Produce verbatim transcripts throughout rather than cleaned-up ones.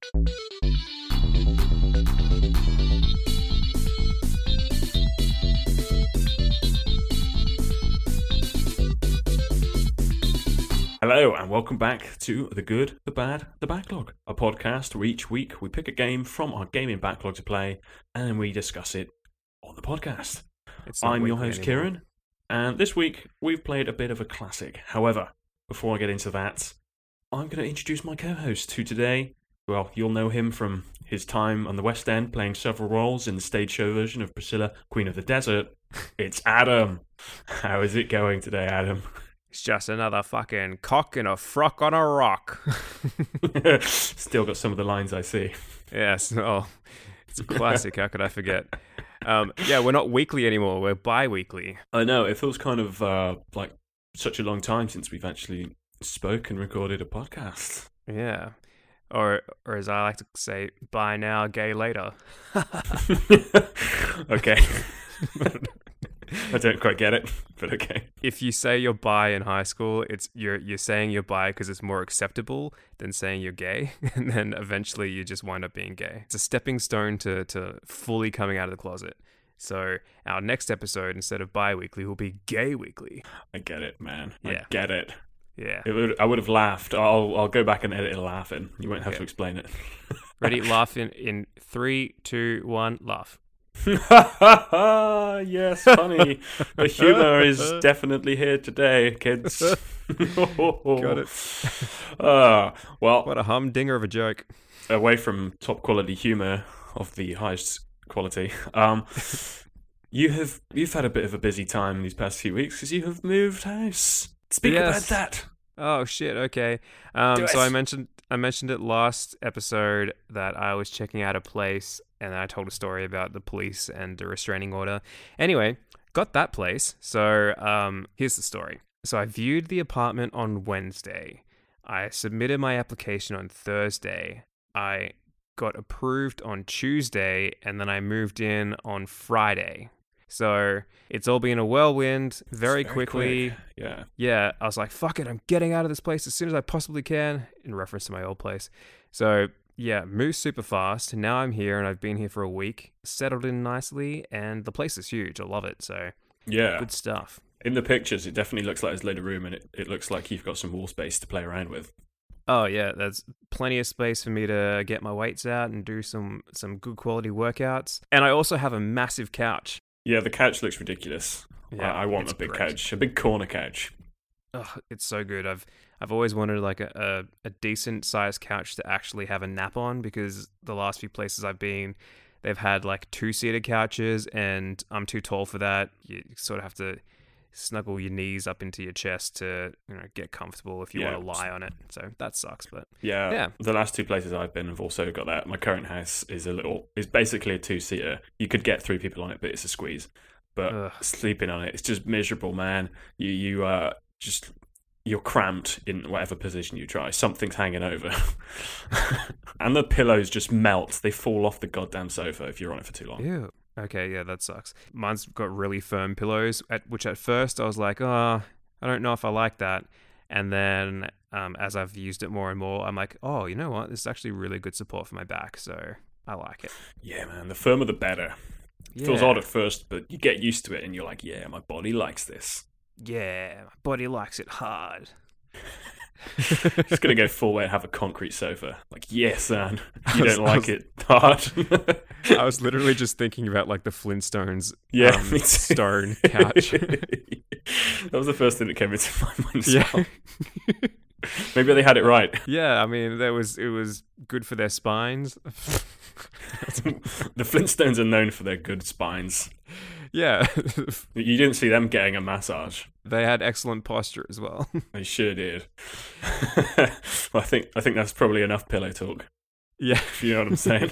Hello and welcome back to The Good, The Bad, The Backlog, a podcast where each week we pick a game from our gaming backlog to play and then we discuss it on the podcast. I'm your host anymore. Kieran, and this week we've played a bit of a classic. However, before I get into that, I'm going to introduce my co-host who today, well, you'll know him from his time on the West End playing several roles in the stage show version of Priscilla, Queen of the Desert. It's Adam. How is it going today, Adam? It's just another fucking cock in a frock on a rock. Still got some of the lines I see. Yes, oh, it's a classic. How could I forget? Um, yeah, we're not weekly anymore. We're bi-weekly. I know. It feels kind of uh, like such a long time since we've actually spoke and recorded a podcast. Yeah. Or, or as I like to say, bye now, gay later. Okay. I don't quite get it, but okay. If you say you're bi in high school, it's you're you're saying you're bi because it's more acceptable than saying you're gay, and then eventually you just wind up being gay. It's a stepping stone to to fully coming out of the closet. So our next episode, instead of bi-weekly, will be gay weekly. I get it, man. I Yeah. get it. Yeah. It would, I would have laughed. I'll I'll go back and edit it laughing. You won't have Okay. to explain it. Ready? Laugh in in three, two, one. Laugh. Yes, funny. The humor is definitely here today, kids. Got it. Uh, well, What a humdinger of a joke. away from top quality humor of the highest quality, um, you have you've had a bit of a busy time these past few weeks because you have moved house. Speak Yes. about that. Oh shit. Okay. Um, Do so it. I mentioned I mentioned it last episode that I was checking out a place, and I told a story about the police and the restraining order. Anyway, got that place. So um, here's the story. So I viewed the apartment on Wednesday. I submitted my application on Thursday. I got approved on Tuesday, and then I moved in on Friday. So it's all been a whirlwind very, It's very quickly. quick. Yeah. Yeah, I was like, fuck it, I'm getting out of this place as soon as I possibly can, in reference to my old place. So, yeah, moved super fast. Now I'm here, and I've been here for a week, settled in nicely, and the place is huge. I love it, so Yeah. good stuff. In the pictures, it definitely looks like there's a load of room, and it, it looks like you've got some wall space to play around with. Oh, yeah, there's plenty of space for me to get my weights out and do some, some good quality workouts. And I also have a massive couch. Yeah, the couch looks ridiculous. Yeah, I, I want it's a big great. couch, a big corner couch. Oh, it's so good. I've I've always wanted like a, a, a decent sized couch to actually have a nap on, because the last few places I've been, they've had like two seater couches, and I'm too tall for that. You sort of have to snuggle your knees up into your chest to, you know, get comfortable if you Yeah. want to lie on it. So that sucks, but Yeah, Yeah. the last two places I've been have also got that. My current house is a little, is basically a two-seater. You could get three people on it, but it's a squeeze. But Ugh. sleeping on it, it's just miserable, man. You you uh just you're cramped in whatever position you try. Something's hanging over, and the pillows just melt. They fall off the goddamn sofa if you're on it for too long. ew. Okay, yeah, that sucks. Mine's got really firm pillows, at which at first I was like, oh, I don't know if I like that. And then um, as I've used it more and more, I'm like, oh, you know what? This is actually really good support for my back, so I like it. Yeah, man. The firmer the better. It feels Yeah. odd at first, but you get used to it, and you're like, yeah, my body likes this. Yeah, my body likes it hard. Just gonna go full weight and have a concrete sofa. Like, yes, man. You I was- don't I like was- it hard. I was literally just thinking about like the Flintstones Yeah, um, me too. stone couch. That was the first thing that came into my mind. as Yeah. well. Maybe they had it right. Yeah, I mean, that was it was good for their spines. The Flintstones are known for their good spines. Yeah, You didn't see them getting a massage. they had excellent posture as well. They sure did. Well, I think I think that's probably enough pillow talk. Yeah. If you know what I'm saying.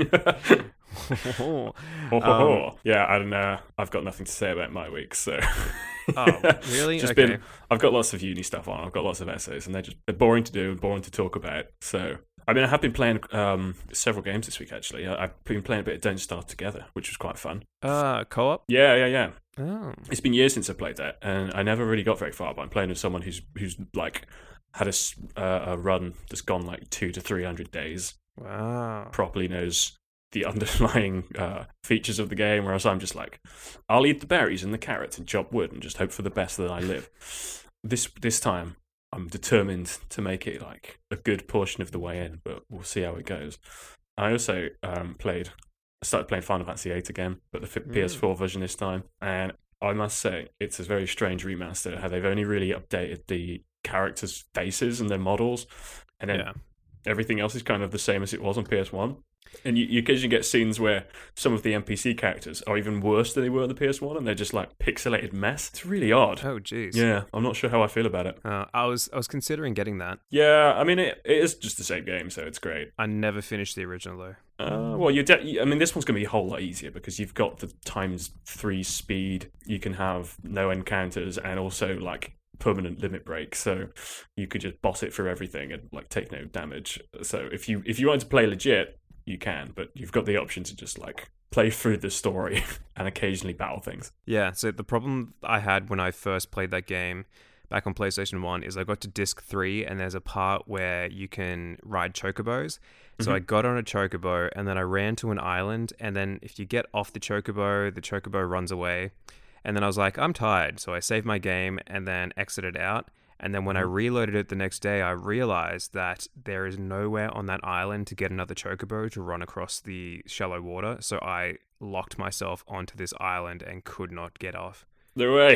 Oh, Um, yeah, I don't know. I've got nothing to say about my week, so. Oh, really? Just Okay. been. I've got lots of uni stuff on. I've got lots of essays, and they're just they're boring to do and boring to talk about. So, I mean, I have been playing um, several games this week. Actually, I- I've been playing a bit of Don't Starve Together, which was quite fun. Uh, co-op? Yeah, yeah, yeah. Oh. It's been years since I played that, and I never really got very far. But I'm playing with someone who's who's like had a, s- uh, a run that's gone like two to three hundred days. Wow. properly knows the underlying uh, features of the game, whereas I'm just like, I'll eat the berries and the carrots and chop wood and just hope for the best that I live. This this time, I'm determined to make it like a good portion of the way in, but we'll see how it goes. I also um, played, I started playing Final Fantasy eight again, but the P S four version this time, and I must say, it's a very strange remaster, how they've only really updated the characters' faces and their models, and then Yeah. everything else is kind of the same as it was on P S one. And you, you occasionally get scenes where some of the N P C characters are even worse than they were on the P S one, and they're just like pixelated mess. It's really odd. Oh, jeez. Yeah, I'm not sure how I feel about it. Uh, I was I was considering getting that. Yeah, I mean, it, it is just the same game, so it's great. I never finished the original though. Uh, well, you de- I mean, this one's going to be a whole lot easier because you've got the times three speed. You can have no encounters and also like permanent limit break, so you could just boss it through everything and like take no damage. So if you if you want to play legit, you can, but you've got the option to just like play through the story and occasionally battle things. Yeah, so the problem I had when I first played that game back on PlayStation one is I got to disc three and there's a part where you can ride chocobos. So Mhm. I got on a chocobo and then I ran to an island, and then if you get off the chocobo, the chocobo runs away. And then I was like, I'm tired. So I saved my game and then exited out. And then when I reloaded it the next day, I realized that there is nowhere on that island to get another chocobo to run across the shallow water. So I locked myself onto this island and could not get off. No way.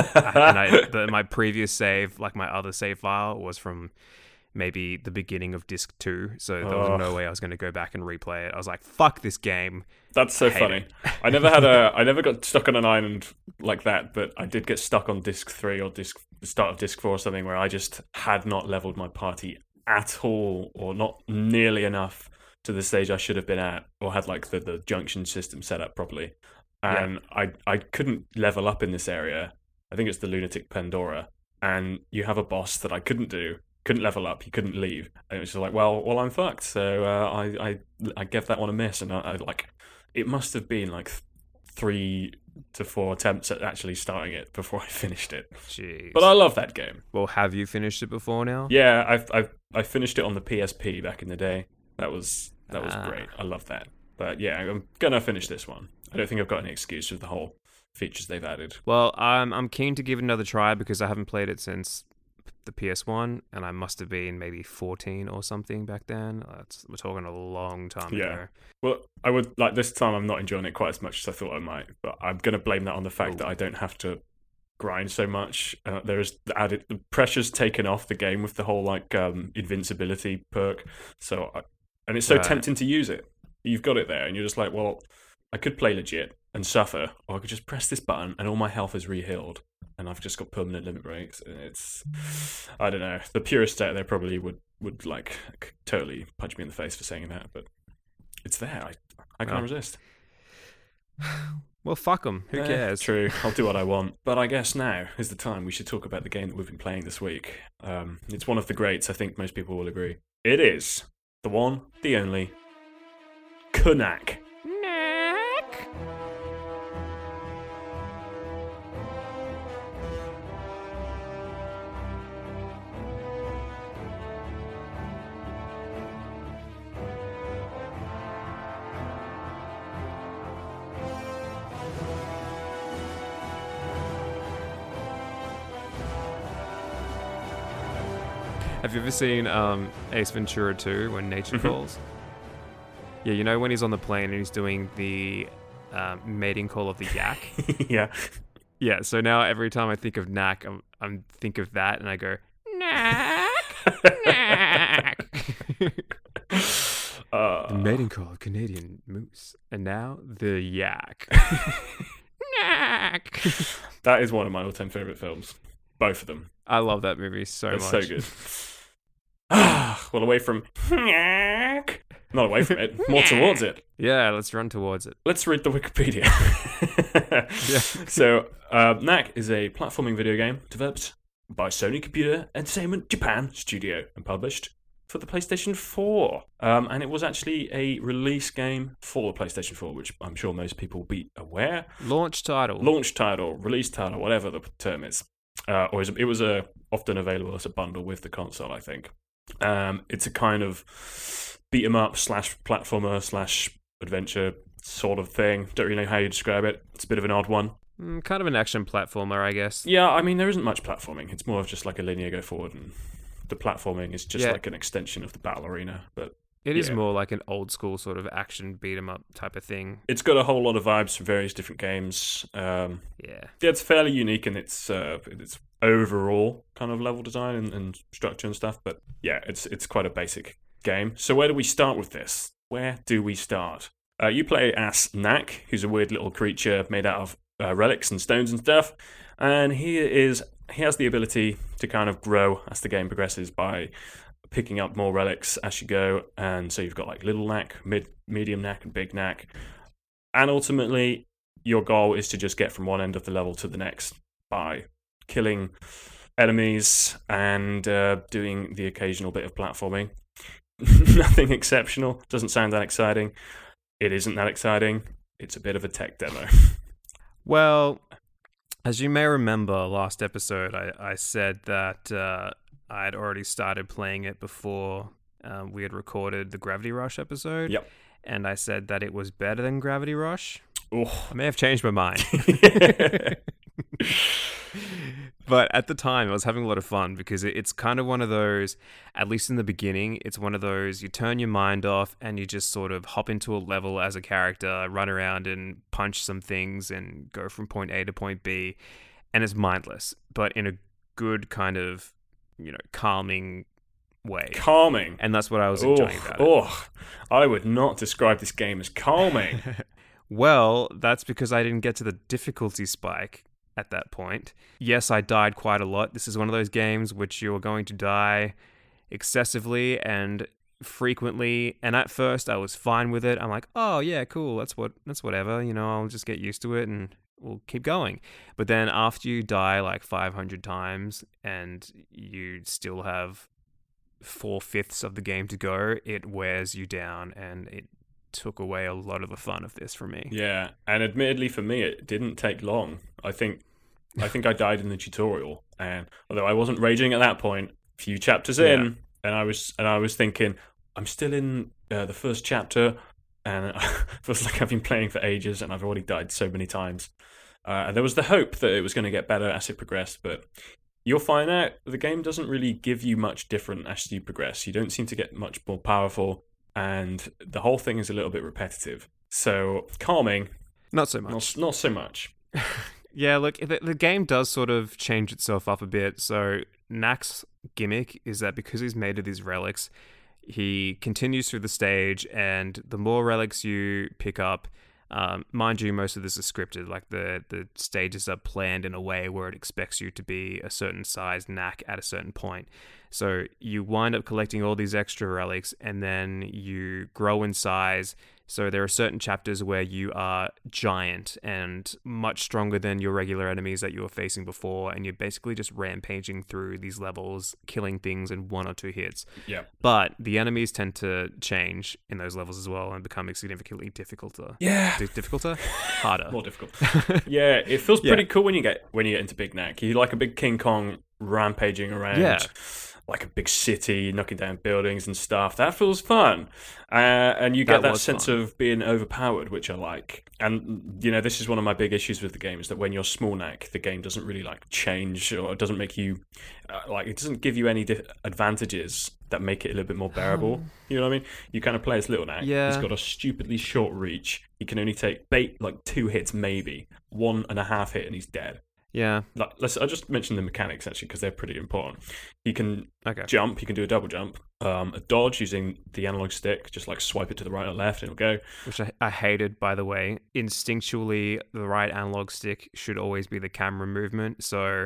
and I, the, my previous save, like my other save file, was from maybe the beginning of disc two. So there was Oh. no way I was going to go back and replay it. I was like, fuck this game. That's so I hate funny. it. I never had a. I never got stuck on an island like that, but I did get stuck on disc three or disc the start of disc four or something where I just had not leveled my party at all, or not nearly enough to the stage I should have been at, or had like the, the junction system set up properly, and yeah. I I couldn't level up in this area. I think it's the Lunatic Pandora, and you have a boss that I couldn't do. Couldn't level up, he couldn't leave, and it was just like, well, well, I'm fucked. So uh, I, I, I gave that one a miss, and I, I like, it must have been like th- three to four attempts at actually starting it before I finished it. Jeez. But I love that game. Well, have you finished it before now? Yeah, I've, I've, I finished it on the P S P back in the day. That was, that was Ah. great. I love that. But yeah, I'm gonna finish this one. I don't think I've got any excuse with the whole features they've added. Well, I'm I'm keen to give it another try because I haven't played it since the P S one, and I must have been maybe fourteen or something back then. That's, we're talking a long time Yeah. ago. Well, I would like this time. I'm not enjoying it quite as much as I thought I might, but I'm going to blame that on the fact Ooh. that I don't have to grind so much. Uh, there is the added the pressure's taken off the game with the whole like um, invincibility perk. So, I, and it's so Right. tempting to use it. You've got it there, and you're just like, well, I could play legit and suffer, or I could just press this button and all my health is re-healed. And I've just got permanent limit breaks, and it's, I don't know. The purist out there probably would, would like totally punch me in the face for saying that, but it's there. I I can't Oh. resist. Well, fuck them. Who Eh, cares? True, I'll do what I want. But I guess now is the time we should talk about the game that we've been playing this week. Um, it's one of the greats. I think most people will agree. It is the one, the only, Knack. Knack. Have you ever seen um, Ace Ventura two, When Nature Mhm. Calls? Yeah, you know when he's on the plane and he's doing the um, mating call of the yak? Yeah. Yeah, so now every time I think of Knack, I'm, I'm think of that and I go, Knack, Knack. Uh, The mating call of Canadian moose. And now the yak. Knack. that is one of my all-time favorite films. Both of them. I love that movie so It's much. so good. Ah, well, away from Knack. Not away from it, more towards it. Yeah, let's run towards it. Let's read the Wikipedia. Yeah. So, uh, Knack is a platforming video game developed by Sony Computer Entertainment Japan Studio and published for the PlayStation four. Um, and it was actually a release game for the PlayStation four, which I'm sure most people will be aware. Launch title. Launch title, release title, whatever the term is. Uh, or is it was a, often available as a bundle with the console, I think. Um, it's a kind of beat 'em up slash platformer slash adventure sort of thing. Don't really know how you describe it. It's a bit of an odd one. Mm, kind of an action platformer, I guess. Yeah, I mean, there isn't much platforming. It's more of just like a linear go forward, and the platforming is just Yeah. like an extension of the battle arena. But It is yeah. more like an old school sort of action beat 'em up type of thing. It's got a whole lot of vibes from various different games. Um, Yeah. yeah, it's fairly unique in its uh, its overall kind of level design and, and structure and stuff. But yeah, it's it's quite a basic game. So where do we start with this? Where do we start? Uh, you play as Knack, who's a weird little creature made out of uh, relics and stones and stuff, and he is he has the ability to kind of grow as the game progresses by picking up more relics as you go. And so you've got like little Knack, mid medium Knack, and big Knack. And ultimately, your goal is to just get from one end of the level to the next by killing enemies and uh, doing the occasional bit of platforming. Nothing exceptional. Doesn't sound that exciting. It isn't that exciting. It's a bit of a tech demo. Well, as you may remember, last episode I, I said that uh, I had already started playing it before uh, we had recorded the Gravity Rush episode. Yep. And I said that it was better than Gravity Rush. Oh. I may have changed my mind. But at the time, I was having a lot of fun because it's kind of one of those, at least in the beginning, it's one of those you turn your mind off and you just sort of hop into a level as a character, run around and punch some things and go from point A to point B. And it's mindless, but in a good kind of, you know, calming way. Calming. And that's what I was oh, enjoying about it. Oh, I would not describe this game as calming. Well, that's because I didn't get to the difficulty spike at that point. Yes, I died quite a lot. This is one of those games which you're going to die excessively and frequently. And at first, I was fine with it. I'm like, oh yeah, cool. That's what. That's whatever. You know, I'll just get used to it and we'll keep going. But then after you die like five hundred times and you still have four fifths of the game to go, it wears you down, and it took away a lot of the fun of this for me. Yeah, and admittedly for me, it didn't take long. I think, I think I died in the tutorial, and although I wasn't raging at that point, a few chapters in, Yeah. and I was, and I was thinking, I'm still in uh, the first chapter, and it feels like I've been playing for ages, and I've already died so many times. Uh, and there was the hope that it was going to get better as it progressed, but you'll find out the game doesn't really give you much different as you progress. You don't seem to get much more powerful, and the whole thing is a little bit repetitive. So calming, Not so much. not, not so much. Yeah, look, the, the game does sort of change itself up a bit. So Knack's gimmick is that because he's made of these relics, he continues through the stage, and the more relics you pick up, um, mind you, most of this is scripted. Like the, the stages are planned in a way where it expects you to be a certain size Knack at a certain point. So you wind up collecting all these extra relics, and then you grow in size. So there are certain chapters where you are giant and much stronger than your regular enemies that you were facing before, and you're basically just rampaging through these levels, killing things in one or two hits. Yeah. But the enemies tend to change in those levels as well and become significantly difficulter. Yeah. D- difficulter? Harder. More difficult. Yeah, it feels Yeah. pretty cool when you get when you get into Big Knack. You're like a big King Kong rampaging around. Yeah. Like a big city, knocking down buildings and stuff. That feels fun. Uh, and you get That that, was sense fun. of being overpowered, which I like. And, you know, this is one of my big issues with the game, is that when you're small Knack, the game doesn't really, like, change, or it doesn't make you, uh, like, it doesn't give you any di- advantages that make it a little bit more bearable. You know what I mean? You kind of play as little Knack. Yeah. He's got a stupidly short reach. He can only take, bait like, two hits, maybe. One and a half hit, and he's dead. Yeah. Like, let's. I just mentioned the mechanics actually because they're pretty important. He can Okay. jump. He can do a double jump. Um, a dodge using the analog stick. Just like swipe it to the right or left, and it'll go. Which I, I hated, by the way. Instinctually, the right analog stick should always be the camera movement. So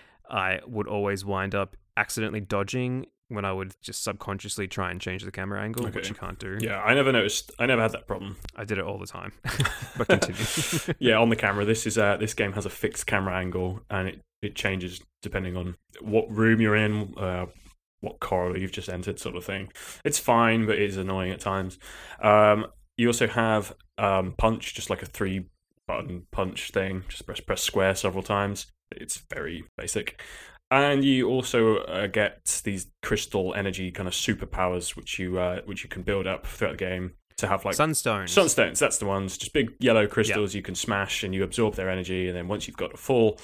I would always wind up accidentally dodging when I would just subconsciously try and change the camera angle, which Okay. you can't do. Yeah, I never noticed. I never had that problem. I did it all the time. But continue. Yeah, on the camera. This is uh, this game has a fixed camera angle, and it, it changes depending on what room you're in, uh, what corridor you've just entered, sort of thing. It's fine, but it is annoying at times. Um, you also have um, punch, just like a three button punch thing. Just press press square several times. It's very basic. And you also uh, get these crystal energy kind of superpowers, which you uh, which you can build up throughout the game to have like Sunstones. Sunstones, that's the ones. Just big yellow crystals yep. you can smash, and you absorb their energy. And then once you've got a full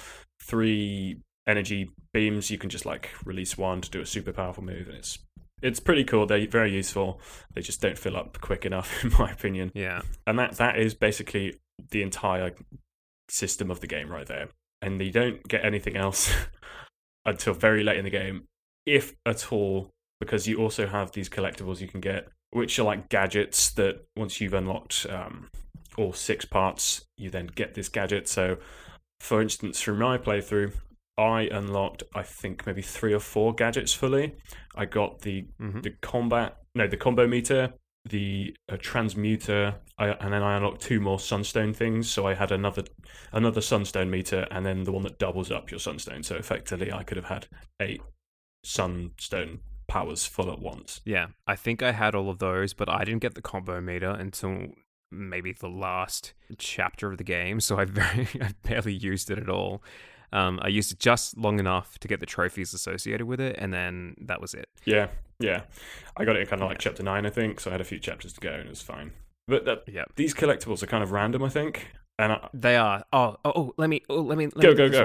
three energy beams, you can just like release one to do a super powerful move, and it's it's pretty cool. They're very useful. They just don't fill up quick enough, in my opinion. Yeah, and that that is basically the entire system of the game right there. And you don't get anything else until very late in the game, if at all, because you also have these collectibles you can get, which are like gadgets that once you've unlocked um, all six parts, you then get this gadget. So, for instance, through my playthrough, I unlocked, I think, maybe three or four gadgets fully. I got the mm-hmm. the combat, no, the combo meter, the uh, transmuter, I, and then I unlocked two more sunstone things. So I had another another sunstone meter, and then the one that doubles up your sunstone. So effectively, I could have had eight sunstone powers full at once. Yeah, I think I had all of those, but I didn't get the combo meter until maybe the last chapter of the game. So I very I barely used it at all. Um, I used it just long enough to get the trophies associated with it, and then that was it. Yeah, yeah. I got it in kind of like yeah. chapter nine, I think, so I had a few chapters to go, and it was fine. But that, yeah. these collectibles are kind of random, I think. And I, they are. Oh, oh, oh, let me, oh, let me, let go, me go, go.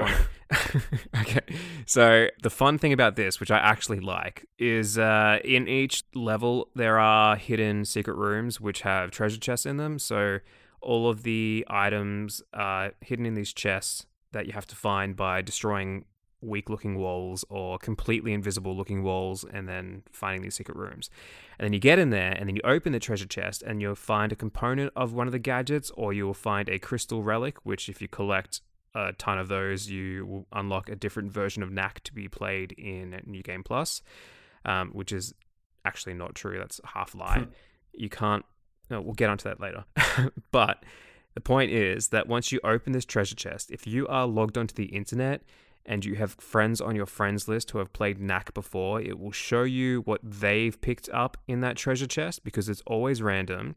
Okay. So the fun thing about this, which I actually like, is uh, in each level there are hidden secret rooms which have treasure chests in them. So all of the items are hidden in these chests that you have to find by destroying weak-looking walls or completely invisible-looking walls, and then finding these secret rooms. And then you get in there, and then you open the treasure chest, and you'll find a component of one of the gadgets, or you will find a crystal relic, which if you collect a ton of those, you will unlock a different version of Knack to be played in New Game Plus, um, which is actually not true. That's a half lie. You can't... No, we'll get onto that later. But the point is that once you open this treasure chest, if you are logged onto the internet and you have friends on your friends list who have played Knack before, it will show you what they've picked up in that treasure chest, because it's always random.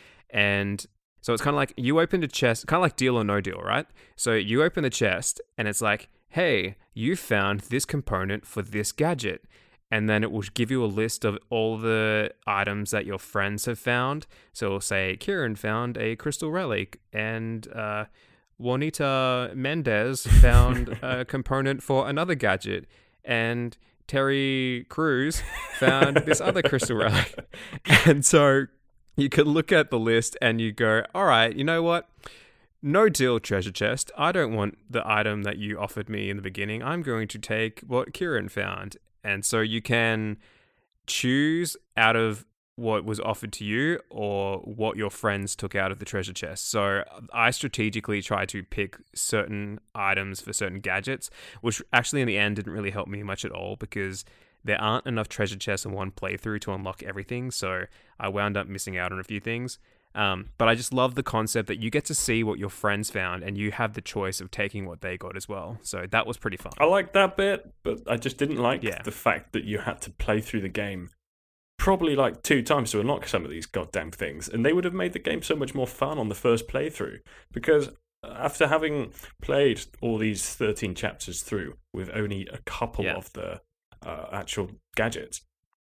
And so it's kind of like you opened a chest, kind of like Deal or No Deal, right? So you open the chest and it's like, hey, you found this component for this gadget. And then it will give you a list of all the items that your friends have found. So it'll say, Kieran found a crystal relic, and uh, Juanita Mendez found a component for another gadget, and Terry Crews found this other crystal relic. And so you can look at the list and you go, all right, you know what? No deal, treasure chest. I don't want the item that you offered me in the beginning. I'm going to take what Kieran found. And so you can choose out of what was offered to you or what your friends took out of the treasure chest. So I strategically try to pick certain items for certain gadgets, which actually in the end didn't really help me much at all, because there aren't enough treasure chests in one playthrough to unlock everything. So I wound up missing out on a few things. Um, but I just love the concept that you get to see what your friends found and you have the choice of taking what they got as well. So that was pretty fun. I like that bit, but I just didn't like yeah. the fact that you had to play through the game probably like two times to unlock some of these goddamn things. And they would have made the game so much more fun on the first playthrough. Because after having played all these thirteen chapters through with only a couple yeah. of the uh, actual gadgets,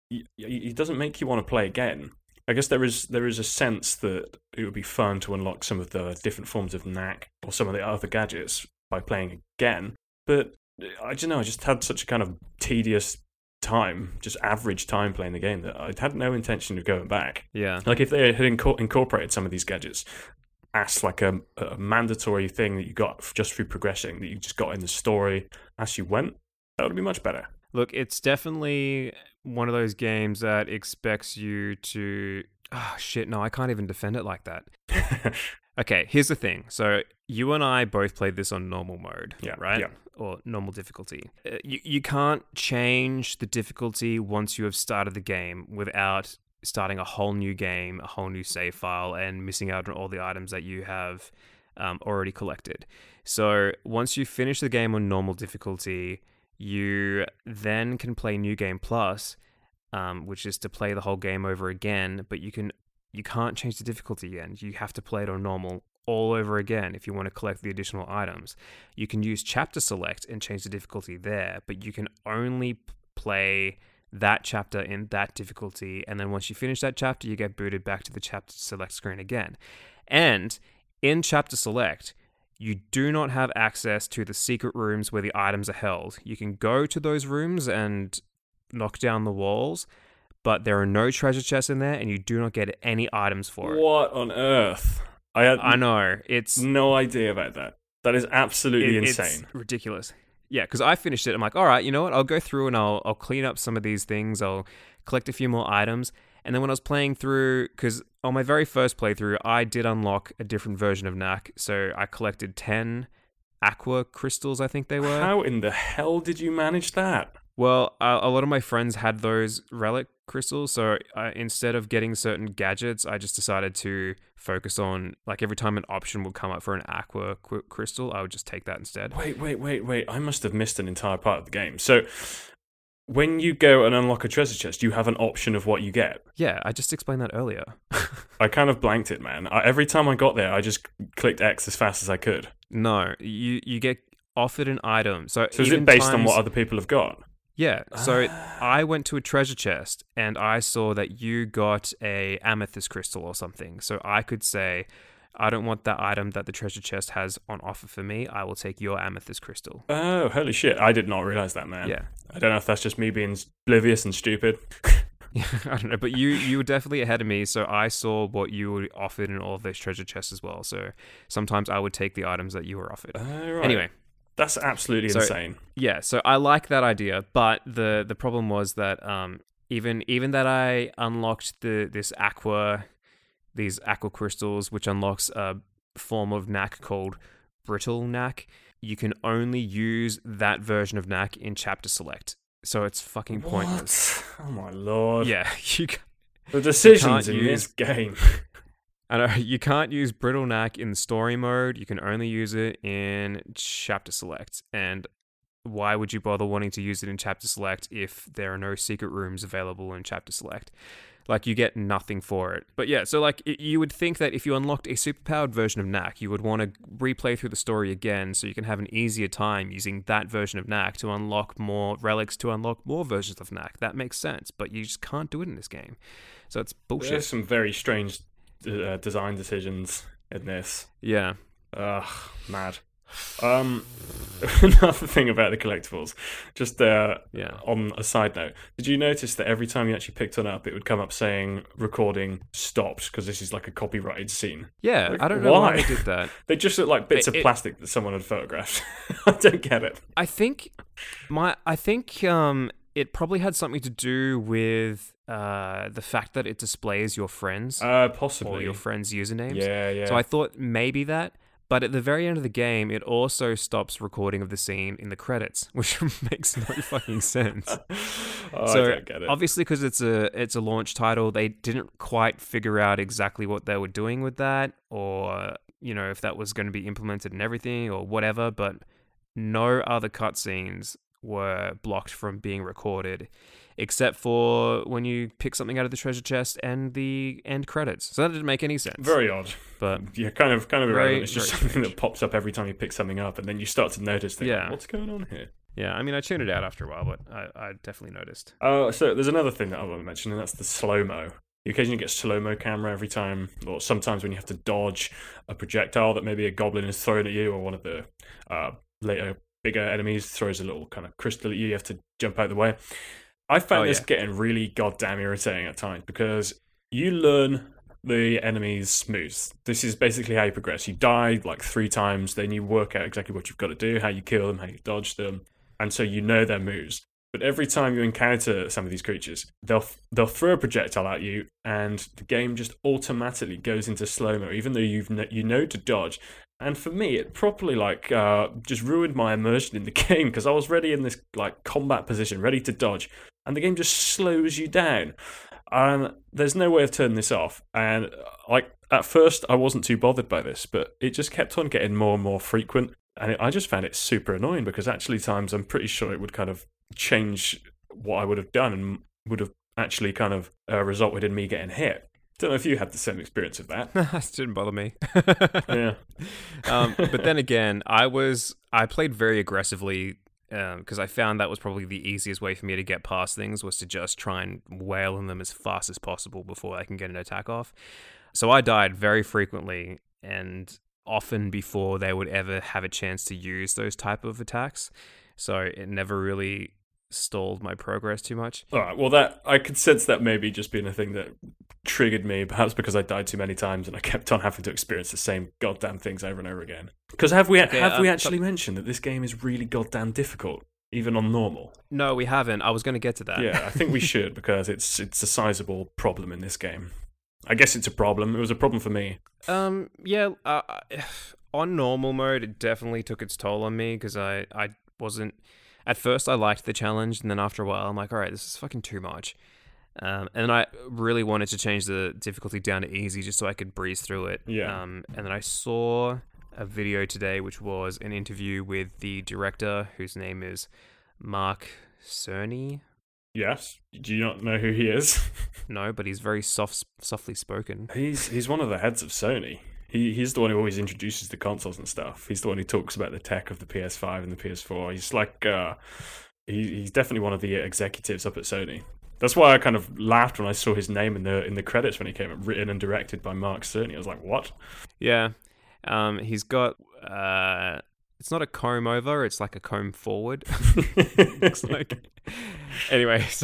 it doesn't make you want to play again. I guess there is there is a sense that it would be fun to unlock some of the different forms of Knack or some of the other gadgets by playing again. But I don't know, I just had such a kind of tedious time, just average time playing the game, that I had no intention of going back. Yeah. Like if they had inco- incorporated some of these gadgets as like a, a mandatory thing that you got just through progressing, that you just got in the story as you went, that would be much better. Look, it's definitely one of those games that expects you to... Oh, shit, no, I can't even defend it like that. Okay, here's the thing. So you and I both played this on normal mode, yeah, right? Yeah. Or normal difficulty. Uh, you, you can't change the difficulty once you have started the game without starting a whole new game, a whole new save file, and missing out on all the items that you have um, already collected. So once you finish the game on normal difficulty, you then can play New Game Plus, um, which is to play the whole game over again, but you can you can't change the difficulty again. You have to play it on normal all over again if you want to collect the additional items. You can use chapter select and change the difficulty there, but you can only play that chapter in that difficulty, and then once you finish that chapter, you get booted back to the chapter select screen again. And in chapter select, you do not have access to the secret rooms where the items are held. You can go to those rooms and knock down the walls, but there are no treasure chests in there, and you do not get any items for it. What on earth? I had I know. It's no idea about that. That is absolutely it, insane. It's ridiculous. Yeah, because I finished it. I'm like, all right, you know what? I'll go through and I'll I'll clean up some of these things. I'll collect a few more items. And then when I was playing through, because on my very first playthrough, I did unlock a different version of Knack. So I collected ten aqua crystals, I think they were. How in the hell did you manage that? Well, a, a lot of my friends had those relic crystals, so I, instead of getting certain gadgets, I just decided to focus on, like, every time an option would come up for an aqua qu- crystal, I would just take that instead. Wait, wait, wait, wait. I must have missed an entire part of the game. So, when you go and unlock a treasure chest, you have an option of what you get. Yeah, I just explained that earlier. I kind of blanked it, man. I, every time I got there, I just clicked X as fast as I could. No, you, you get offered an item. So, so is it based times... on what other people have got? Yeah, so I went to a treasure chest and I saw that you got a amethyst crystal or something. So I could say, I don't want that item that the treasure chest has on offer for me. I will take your amethyst crystal. Oh, holy shit. I did not realize that, man. Yeah. I don't know if that's just me being oblivious and stupid. Yeah, I don't know, but you you were definitely ahead of me, so I saw what you were offered in all of those treasure chests as well. So sometimes I would take the items that you were offered. Uh, right. Anyway. That's absolutely so, insane. Yeah, so I like that idea, but the the problem was that um, even even that I unlocked the this aqua, these aqua crystals, which unlocks a form of Knack called Brittle Knack, you can only use that version of Knack in chapter select. So it's fucking what? pointless. Oh my lord. Yeah, you. The decisions you in use, this game. I know, you can't use Brittle Knack in story mode. You can only use it in chapter select. And why would you bother wanting to use it in chapter select if there are no secret rooms available in chapter select? Like, you get nothing for it. But yeah, so like, it, you would think that if you unlocked a superpowered version of Knack, you would want to replay through the story again so you can have an easier time using that version of Knack to unlock more relics, to unlock more versions of Knack. That makes sense, but you just can't do it in this game. So it's bullshit. There's some very strange uh, design decisions in this. Yeah. Ugh, mad. Um, another thing about the collectibles, just uh, yeah. on a side note, did you notice that every time you actually picked one up, it would come up saying recording stopped because this is like a copyrighted scene? Yeah, like, I don't know why? why they did that. They just look like bits it, of it, plastic that someone had photographed. I don't get it. I think my I think um it probably had something to do with uh the fact that it displays your friends, uh, possibly or your friends' usernames. Yeah, yeah. So I thought maybe that. But at the very end of the game, it also stops recording of the scene in the credits, which makes no fucking sense. oh, so I don't get it. Obviously, because it's a it's a launch title, they didn't quite figure out exactly what they were doing with that, or you know if that was going to be implemented in everything or whatever. But no other cutscenes were blocked from being recorded, except for when you pick something out of the treasure chest and the end credits. So that didn't make any sense. Very odd. But yeah, kind of kind of very, irrelevant. It's just something strange. that pops up every time you pick something up, and then you start to notice things. Yeah. Like, what's going on here? Yeah, I mean, I tuned it out after a while, but I, I definitely noticed. Oh, uh, so there's another thing that I want to mention, and that's the slow-mo. You occasionally get slow-mo camera every time, or sometimes when you have to dodge a projectile that maybe a goblin is thrown at you, or one of the uh, later bigger enemies throws a little kind of crystal at you. You have to jump out of the way. I found oh, this yeah. getting really goddamn irritating at times because you learn the enemy's moves. This is basically how you progress. You die like three times, then you work out exactly what you've got to do, how you kill them, how you dodge them, and so you know their moves. But every time you encounter some of these creatures, they'll they'll throw a projectile at you, and the game just automatically goes into slow-mo, even though you've kn- you know to dodge. And for me, it properly like uh, just ruined my immersion in the game because I was ready in this like combat position, ready to dodge, and the game just slows you down. Um, there's no way of turning this off. And like at first, I wasn't too bothered by this, but it just kept on getting more and more frequent, and it, I just found it super annoying because actually, times I'm pretty sure it would kind of change what I would have done and would have actually kind of uh, resulted in me getting hit. Don't know if you had the same experience of that. That didn't bother me. Yeah. Um, but then again, I was I played very aggressively because um, I found that was probably the easiest way for me to get past things was to just try and wail on them as fast as possible before I can get an attack off. So I died very frequently and often before they would ever have a chance to use those type of attacks. So it never really stalled my progress too much. All right. Well, that I could sense that maybe just being a thing that triggered me, perhaps because I died too many times and I kept on having to experience the same goddamn things over and over again. Because have we okay, have um, we actually but- mentioned that this game is really goddamn difficult, even on normal? No, we haven't. I was going to get to that. Yeah, I think we should because it's it's a sizable problem in this game. I guess it's a problem. It was a problem for me. Um. Yeah. Uh, on normal mode, it definitely took its toll on me because I I wasn't. At first, I liked the challenge, and then after a while, I'm like, all right, this is fucking too much. Um, and I really wanted to change the difficulty down to easy just so I could breeze through it. Yeah. Um, and then I saw a video today, which was an interview with the director, whose name is Mark Cerny. Yes. Do you not know who he is? No, but he's very soft, softly spoken. He's he's one of the heads of Sony. He he's the one who always introduces the consoles and stuff. He's the one who talks about the tech of the P S five and the P S four. He's like, uh, he, he's definitely one of the executives up at Sony. That's why I kind of laughed when I saw his name in the in the credits when he came up, written and directed by Mark Cerny. I was like, what? Yeah, um, he's got. Uh, it's not a comb over; it's like a comb forward. Looks like. Anyway, so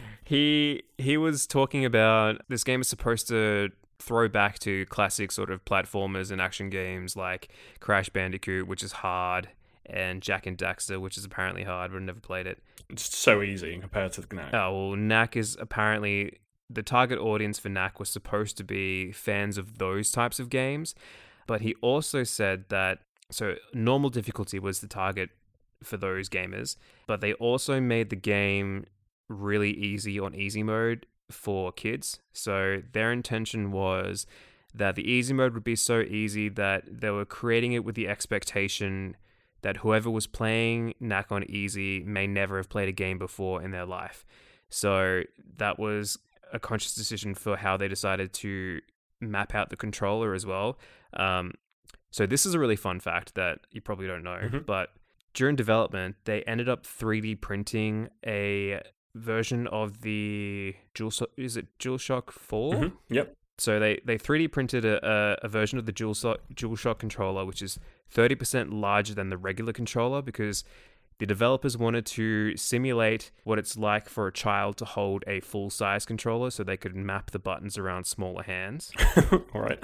he he was talking about this game is supposed to throw back to classic sort of platformers and action games like Crash Bandicoot, which is hard, and Jak and Daxter, which is apparently hard, but I've never played it. It's so easy compared to Knack. Oh, well, Knack is apparently... The target audience for Knack was supposed to be fans of those types of games, but he also said that... So, normal difficulty was the target for those gamers, but they also made the game really easy on easy mode for kids. So their intention was that the easy mode would be so easy that they were creating it with the expectation that whoever was playing Knack on easy may never have played a game before in their life. So that was a conscious decision for how they decided to map out the controller as well. Um, so this is a really fun fact that you probably don't know, mm-hmm. but during development, they ended up three D printing a version of the Dual is it DualShock four? Mm-hmm. Yep. So they, they three D printed a, a version of the DualShock, DualShock controller, which is thirty percent larger than the regular controller because the developers wanted to simulate what it's like for a child to hold a full-size controller so they could map the buttons around smaller hands. All right.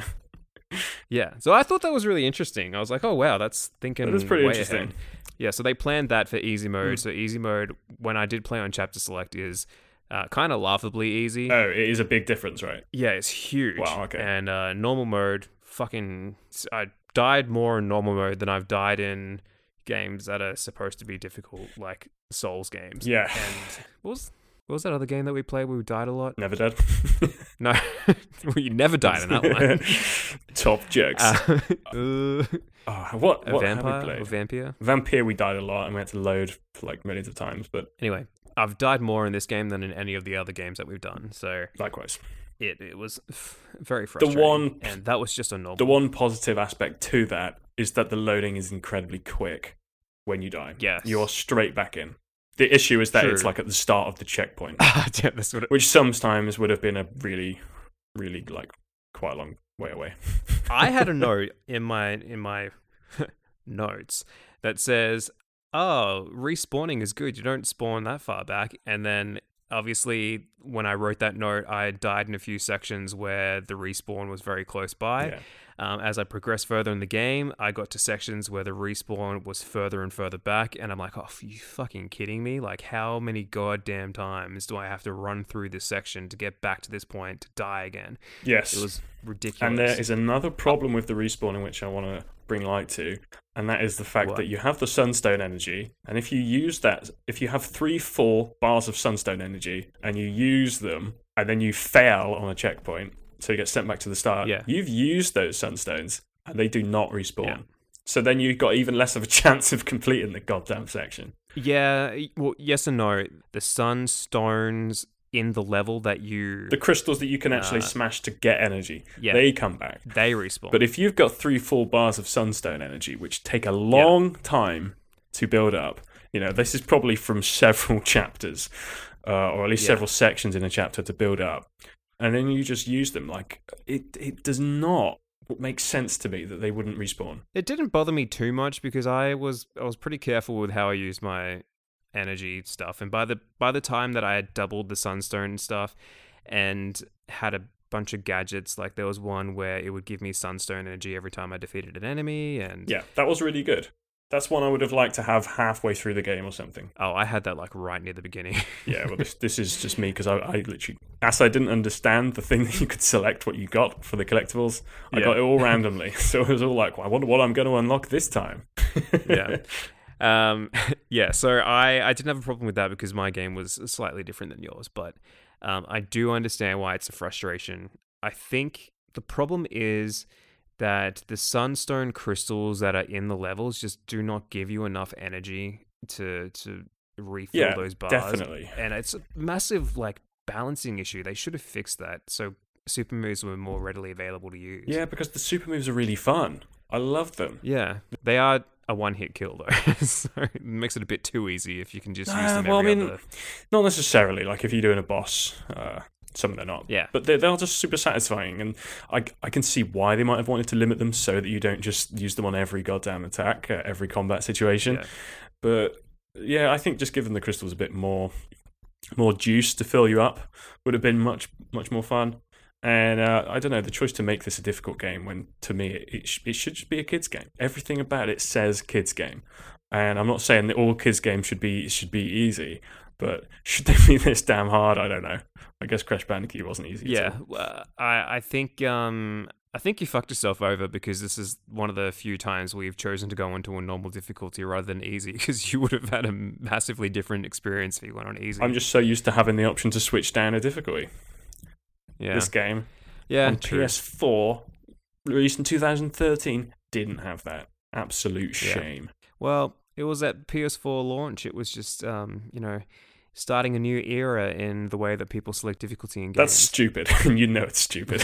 Yeah. So I thought that was really interesting. I was like, oh, wow, that's thinking That is pretty way interesting. ahead. Yeah, so they planned that for easy mode. Mm. So easy mode, when I did play on Chapter Select, is uh, kind of laughably easy. Oh, it is a big difference, right? Yeah, it's huge. Wow, okay. And uh, normal mode, fucking... I died more in normal mode than I've died in games that are supposed to be difficult, like Souls games. Yeah. And what was, what was that other game that we played where we died a lot? Never Dead. No, we never died in that one. Top jokes. Uh, uh, oh, what what Vampire have we played? Or Vampire? Vampire, we died a lot and we had to load for like millions of times. But anyway, I've died more in this game than in any of the other games that we've done. So likewise, it it was f- very frustrating. The one, and that was just a normal. The one positive aspect to that is that the loading is incredibly quick when you die. Yes, you're straight back in. The issue is that True. It's like at the start of the checkpoint, yeah, that's what it- which sometimes would have been a really, really like quite a long way away. I had a note in my in my notes that says, "Oh, respawning is good. You don't spawn that far back." And then, obviously, when I wrote that note, I died in a few sections where the respawn was very close by. Yeah. Um, as I progressed further in the game, I got to sections where the respawn was further and further back, and I'm like, oh, are you fucking kidding me? Like, how many goddamn times do I have to run through this section to get back to this point to die again? Yes. It was ridiculous. And there is another problem with the respawning which I want to bring light to, and that is the fact what? that you have the sunstone energy, and if you use that, if you have three, four bars of sunstone energy, and you use them, and then you fail on a checkpoint, so you get sent back to the start. Yeah. You've used those sunstones, and they do not respawn. Yeah. So then you've got even less of a chance of completing the goddamn section. Yeah, well, yes and no. The sunstones in the level that you... The crystals that you can actually uh, smash to get energy, yeah, they come back. They respawn. But if you've got three full bars of sunstone energy, which take a long yeah. time to build up, you know, this is probably from several chapters, uh, or at least yeah. several sections in a chapter to build up. And then you just use them. Like, it, it does not make sense to me that they wouldn't respawn. It didn't bother me too much because I was I was pretty careful with how I used my energy stuff, and by the by the time that I had doubled the sunstone stuff and had a bunch of gadgets, like there was one where it would give me sunstone energy every time I defeated an enemy, and yeah, that was really good. That's one I would have liked to have halfway through the game or something. Oh, I had that like right near the beginning. Yeah, well, this this is just me because I, I literally, as I didn't understand the thing that you could select what you got for the collectibles, I yeah. got it all randomly. So it was all like, well, I wonder what I'm going to unlock this time. Yeah. Um, yeah, so I, I didn't have a problem with that because my game was slightly different than yours, but um, I do understand why it's a frustration. I think the problem is that the sunstone crystals that are in the levels just do not give you enough energy to to refill yeah, those bars. Definitely. And it's a massive like balancing issue. They should have fixed that so super moves were more readily available to use. Yeah, because the super moves are really fun. I love them. Yeah, they are a one-hit kill though, so it makes it a bit too easy if you can just use uh, them well, every I mean, other... not necessarily. Like if you're doing a boss, uh, some of them are not. Yeah, but they're, they're just super satisfying, and I I can see why they might have wanted to limit them so that you don't just use them on every goddamn attack, uh, every combat situation. Yeah. But yeah, I think just giving the crystals a bit more more juice to fill you up would have been much much more fun. And uh, I don't know, the choice to make this a difficult game when, to me, it, it, sh- it should just be a kids game. Everything about it says kids game. And I'm not saying that all kids games should be should be easy, but should they be this damn hard? I don't know. I guess Crash Bandicoot wasn't easy. Yeah, well, I I think um I think you fucked yourself over because this is one of the few times we've chosen to go into a normal difficulty rather than easy, because you would have had a massively different experience if you went on easy. I'm just so used to having the option to switch down a difficulty. Yeah. This game yeah, on true. P S four, released in two thousand thirteen, didn't have that. Absolute shame. Yeah. Well, it was at P S four launch. It was just, um, you know, starting a new era in the way that people select difficulty in games. That's stupid. You know it's stupid.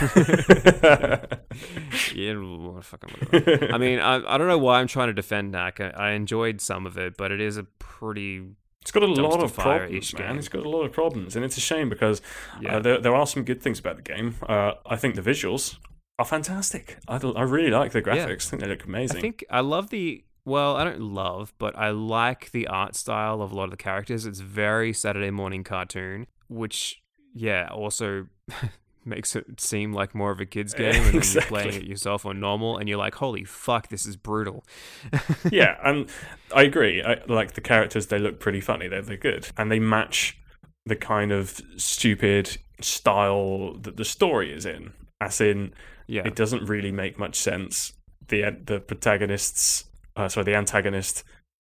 Yeah, fucking. I mean, I I don't know why I'm trying to defend N A C. I, I enjoyed some of it, but it is a pretty... It's got a lot of problems, man. Game. It's got a lot of problems, and it's a shame because yeah. uh, there there are some good things about the game. Uh, I think the visuals are fantastic. I I really like the graphics. Yeah. I think they look amazing. I think I love the well, I don't love, but I like the art style of a lot of the characters. It's very Saturday morning cartoon, which yeah, also makes it seem like more of a kid's game, and exactly. then you're playing it yourself on normal, and you're like, holy fuck, this is brutal. Yeah, and I agree. I, like the characters, they look pretty funny. They're they're good, and they match the kind of stupid style that the story is in. As in, yeah. it doesn't really make much sense. The the protagonists, uh, sorry, the antagonist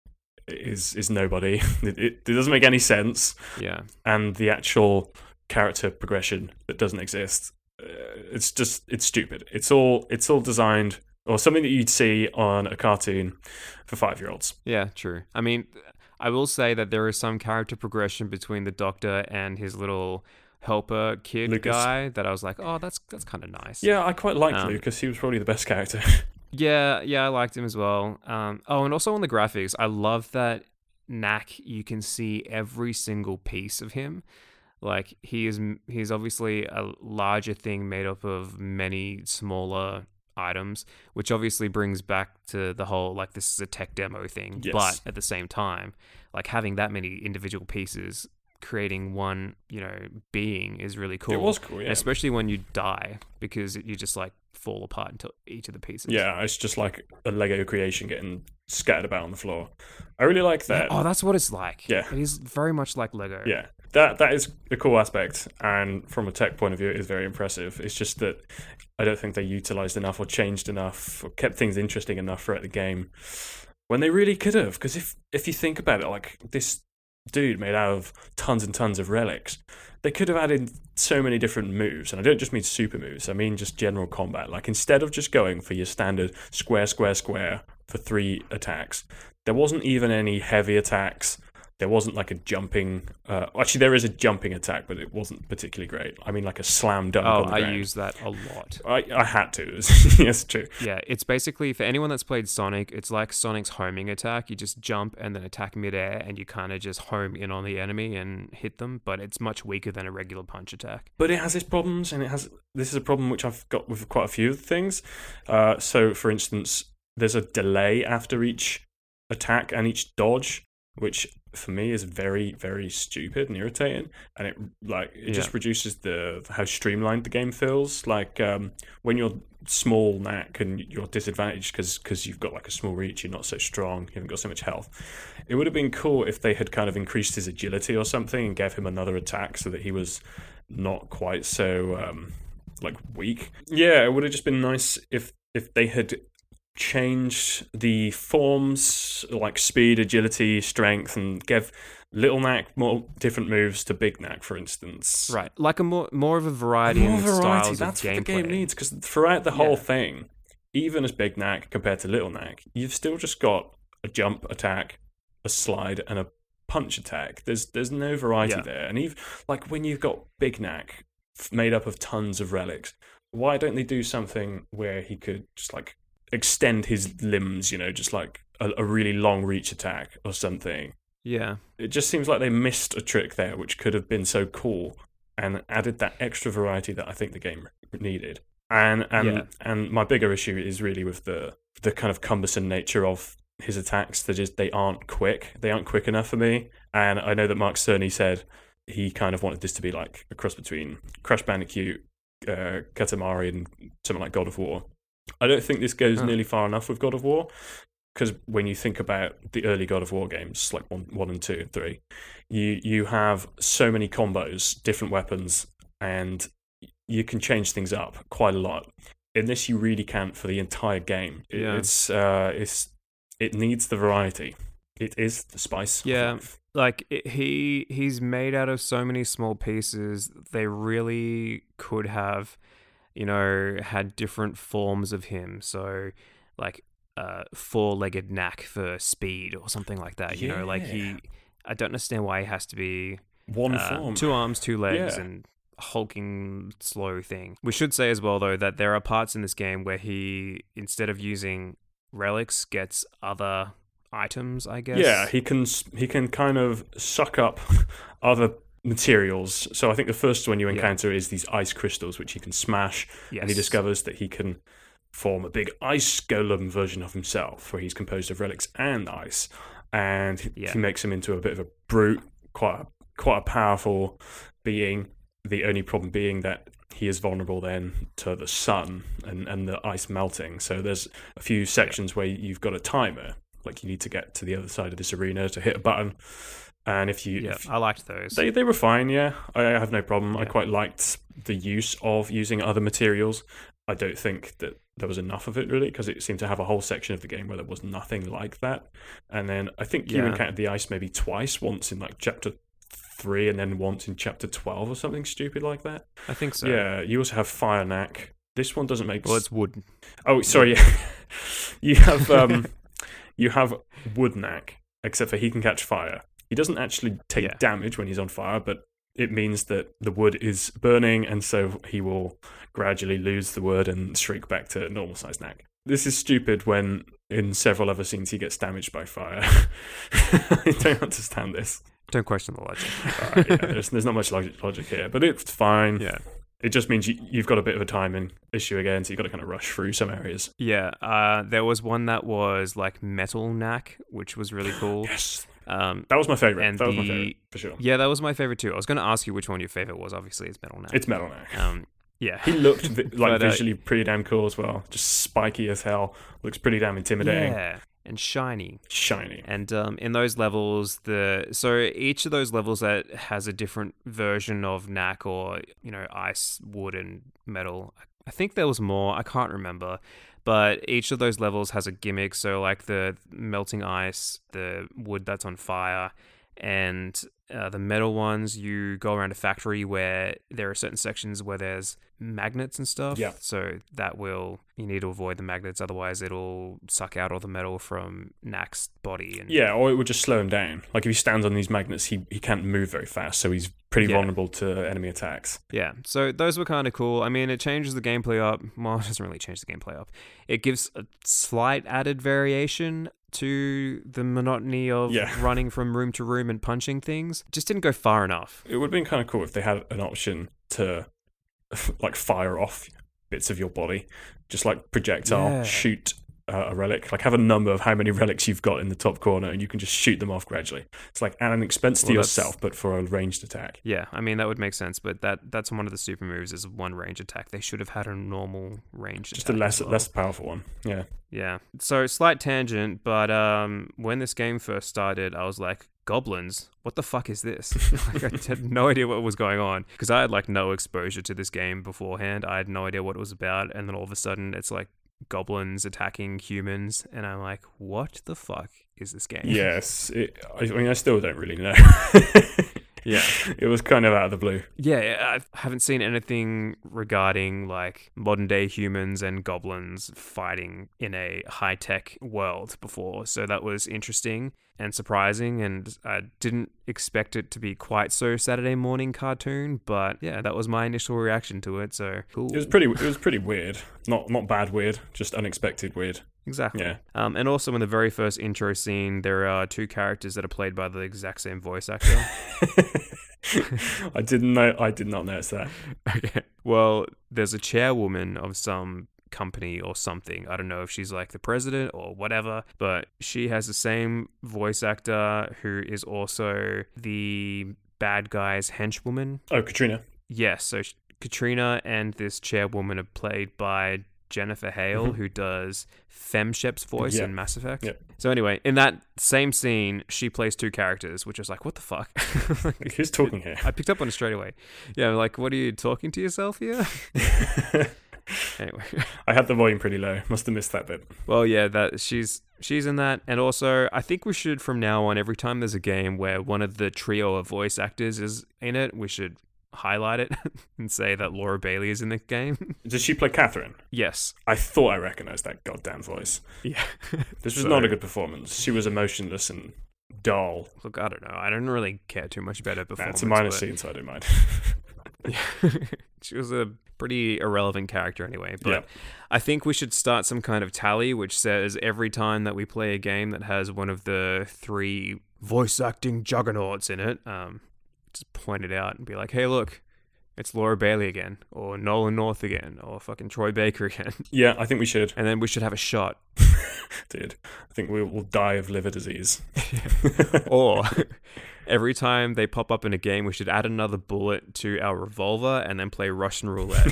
is is nobody. It, it, it doesn't make any sense. Yeah, and the actual character progression that doesn't exist. Uh, it's just it's stupid. It's all it's all designed or something that you'd see on a cartoon for five-year-olds. Yeah, true. I mean, I will say that there is some character progression between the Doctor and his little helper kid Lucas. guy that I was like, oh, that's that's kind of nice. Yeah, I quite liked um, Lucas. He was probably the best character. yeah, yeah, I liked him as well. Um, oh, and also on the graphics, I love that N A C, you can see every single piece of him. Like, he is he's obviously a larger thing made up of many smaller items, which obviously brings back to the whole, like, this is a tech demo thing. Yes. But at the same time, like, having that many individual pieces, creating one, you know, being is really cool. It was cool, yeah. Especially when you die, because you just, like, fall apart into each of the pieces. Yeah, it's just like a Lego creation getting scattered about on the floor. I really like that. Yeah, oh, that's what it's like. Yeah. It is very much like Lego. Yeah. That that is a cool aspect, and from a tech point of view, it is very impressive. It's just that I don't think they utilized enough or changed enough or kept things interesting enough throughout the game when they really could have. Because if, if you think about it, like this dude made out of tons and tons of relics, they could have added so many different moves, and I don't just mean super moves, I mean just general combat. Like, instead of just going for your standard square, square, square for three attacks, there wasn't even any heavy attacks. there wasn't like a jumping. Uh, actually, there is a jumping attack, but it wasn't particularly great. I mean, like a slam dunk. Oh, on the I ground. use that a lot. I, I had to. Yes, true. Yeah, it's basically, for anyone that's played Sonic, it's like Sonic's homing attack. You just jump and then attack midair, and you kind of just home in on the enemy and hit them, but it's much weaker than a regular punch attack. But it has its problems, and it has this is a problem which I've got with quite a few of the things. Uh, so, for instance, there's a delay after each attack and each dodge, which for me is very, very stupid and irritating, and it like it Yeah. just reduces the how streamlined the game feels. Like um, when you're small, Knack, and you're disadvantaged because because you've got like a small reach, you're not so strong, you haven't got so much health. It would have been cool if they had kind of increased his agility or something and gave him another attack so that he was not quite so um, like weak. Yeah, it would have just been nice if if they had changed the forms like speed, agility, strength, and gave Little Knack more different moves to Big Knack, for instance. Right, like a more more of a variety More in variety. styles That's of what gameplay. the game needs, because throughout the whole Yeah. thing, even as Big Knack compared to Little Knack, you've still just got a jump attack, a slide, and a punch attack. There's there's no variety Yeah. there, and even like when you've got Big Knack f- made up of tons of relics, why don't they do something where he could just like extend his limbs? You know, just like a, a really long reach attack or something. Yeah. It just seems like they missed a trick there, which could have been so cool and added that extra variety that I think the game needed. And and Yeah. and my bigger issue is really with the the kind of cumbersome nature of his attacks. They just they aren't quick. They aren't quick enough for me. And I know that Mark Cerny said he kind of wanted this to be like a cross between Crash Bandicoot, uh, Katamari, and something like God of War. I don't think this goes Huh. nearly far enough with God of War. Because when you think about the early God of War games, like one, one and two and three, you you have so many combos, different weapons, and you can change things up quite a lot. In this, you really can't for the entire game. It, Yeah. It's uh, it's it needs the variety. It is the spice. of Yeah. life. Like it, he he's made out of so many small pieces. They really could have, you know, had different forms of him. So, like uh, four-legged Knack for speed or something like that. You know, like Yeah. he. I don't understand why he has to be One uh, form. two arms, two legs, Yeah. and a hulking slow thing. We should say as well though that there are parts in this game where he, instead of using relics, gets other items. I guess. Yeah, he can s- he can kind of suck up other materials. So I think the first one you Yeah. encounter is these ice crystals, which he can smash, Yes. and he discovers that he can form a big ice golem version of himself, where he's composed of relics and ice, and he- Yeah. he makes him into a bit of a brute, quite a, quite a powerful being. The only problem being that he is vulnerable then to the sun and, and the ice melting. So there's a few sections where you've got a timer, like you need to get to the other side of this arena to hit a button. And if you, Yeah, if, I liked those. they they were fine, yeah. I I have no problem. I Yeah. quite liked the use of using other materials. I don't think that there was enough of it really, because it seemed to have a whole section of the game where there was nothing like that. And then I think you Yeah. encountered the ice maybe twice, once in like chapter three and then once in chapter twelve or something stupid like that. I think so. Yeah, you also have Fire Knack. This one doesn't make Well, s- it's wood. Oh, sorry. Yeah. you have um, you have Wood Knack, except for he can catch fire. He doesn't actually take Yeah. damage when he's on fire, but it means that the wood is burning, and so he will gradually lose the wood and shrink back to normal size Knack. This is stupid when in several other scenes he gets damaged by fire. I don't understand this. Don't question the logic. Alright, yeah, there's, there's not much logic, logic here, but it's fine. Yeah. It just means you, you've got a bit of a timing issue again, so you've got to kind of rush through some areas. Yeah, uh, there was one that was like metal Knack, which was really cool. Yes. Um, That was my favorite. And that was my the- favorite, for sure. yeah, that was my favorite too. I was going to ask you which one your favorite was. Obviously, it's metal Knack. It's Metal Knack. Um, yeah. He looked vi- like But, uh, visually pretty damn cool as well. Just spiky as hell. Looks pretty damn intimidating. Yeah, and shiny. Shiny. And um, in those levels, the so each of those levels that has a different version of Knack, or you know, ice, wood, and metal. I think there was more. I can't remember, but each of those levels has a gimmick. So like the melting ice, the wood that's on fire, and uh, the metal ones, you go around a factory where there are certain sections where there's magnets and stuff. Yeah. So that will, you need to avoid the magnets, otherwise it'll suck out all the metal from Knack's body. And yeah, or it would just slow him down. Like if he stands on these magnets, he, he can't move very fast, so he's pretty Yeah. vulnerable to enemy attacks. Yeah, so those were kind of cool. I mean, it changes the gameplay up. Well, it doesn't really change the gameplay up. It gives a slight added variation to the monotony of Yeah. running from room to room and punching things. Just didn't go far enough. It would have been kind of cool if they had an option to like fire off bits of your body, just like projectile, Yeah. shoot uh, a relic, like have a number of how many relics you've got in the top corner, and you can just shoot them off gradually. It's like at an expense to Well, that's- yourself, but for a ranged attack. Yeah, I mean, that would make sense, but that that's one of the super moves is one range attack. They should have had a normal range Just attack. a less as well. less powerful one. Yeah. Yeah. So slight tangent, but um, when this game first started, I was like, goblins? What the fuck is this? Like, I had no idea what was going on because I had like no exposure to this game beforehand. I had no idea what it was about, and then all of a sudden, it's like goblins attacking humans, and I'm like, what the fuck is this game? Yes. It, I mean, I still don't really know. Yeah. It was kind of out of the blue. Yeah, I haven't seen anything regarding like modern day humans and goblins fighting in a high tech world before. So that was interesting and surprising, and I didn't expect it to be quite so Saturday morning cartoon, but yeah, that was my initial reaction to it. So cool. It was pretty. It was pretty weird. Not not bad weird. Just unexpected weird. Exactly. Yeah. Um, and also in the very first intro scene, there are two characters that are played by the exact same voice actor. I didn't know. I did not notice that. Okay. Well, there's a chairwoman of some company or something. I don't know if she's like the president or whatever, but she has the same voice actor who is also the bad guy's henchwoman. Oh, Katrina. Yes. So sh- Katrina and this chairwoman are played by Jennifer Hale, Mhm. who does Femshep's voice Yeah. in Mass Effect. Yep. So anyway, in that same scene, she plays two characters, which is like, what the fuck? Who's talking here? I picked up on it straight away. Yeah, I'm like, what are you talking to yourself here? Anyway. I had the volume pretty low. Must have missed that bit. Well, yeah, that she's she's in that, and also I think we should from now on, every time there's a game where one of the trio of voice actors is in it, we should highlight it and say that Laura Bailey is in the game. Did she play Catherine? Yes. I thought I recognised that goddamn voice. Yeah. This was So- not a good performance. She was emotionless and dull. Look, I don't know. I didn't really care too much about her performance. That's a minor but- scene, so I don't mind. Yeah. She was a pretty irrelevant character anyway. But Yeah. I think we should start some kind of tally which says every time that we play a game that has one of the three voice acting juggernauts in it, um, just point it out and be like, hey, look, it's Laura Bailey again, or Nolan North again, or fucking Troy Baker again. Yeah, I think we should. And then we should have a shot. Dude, I think we will die of liver disease. Or every time they pop up in a game, we should add another bullet to our revolver and then play Russian roulette.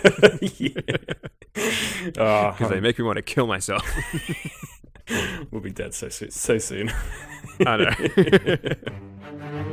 Ah, Because they make me want to kill myself. we'll be dead so soon. So soon. I know.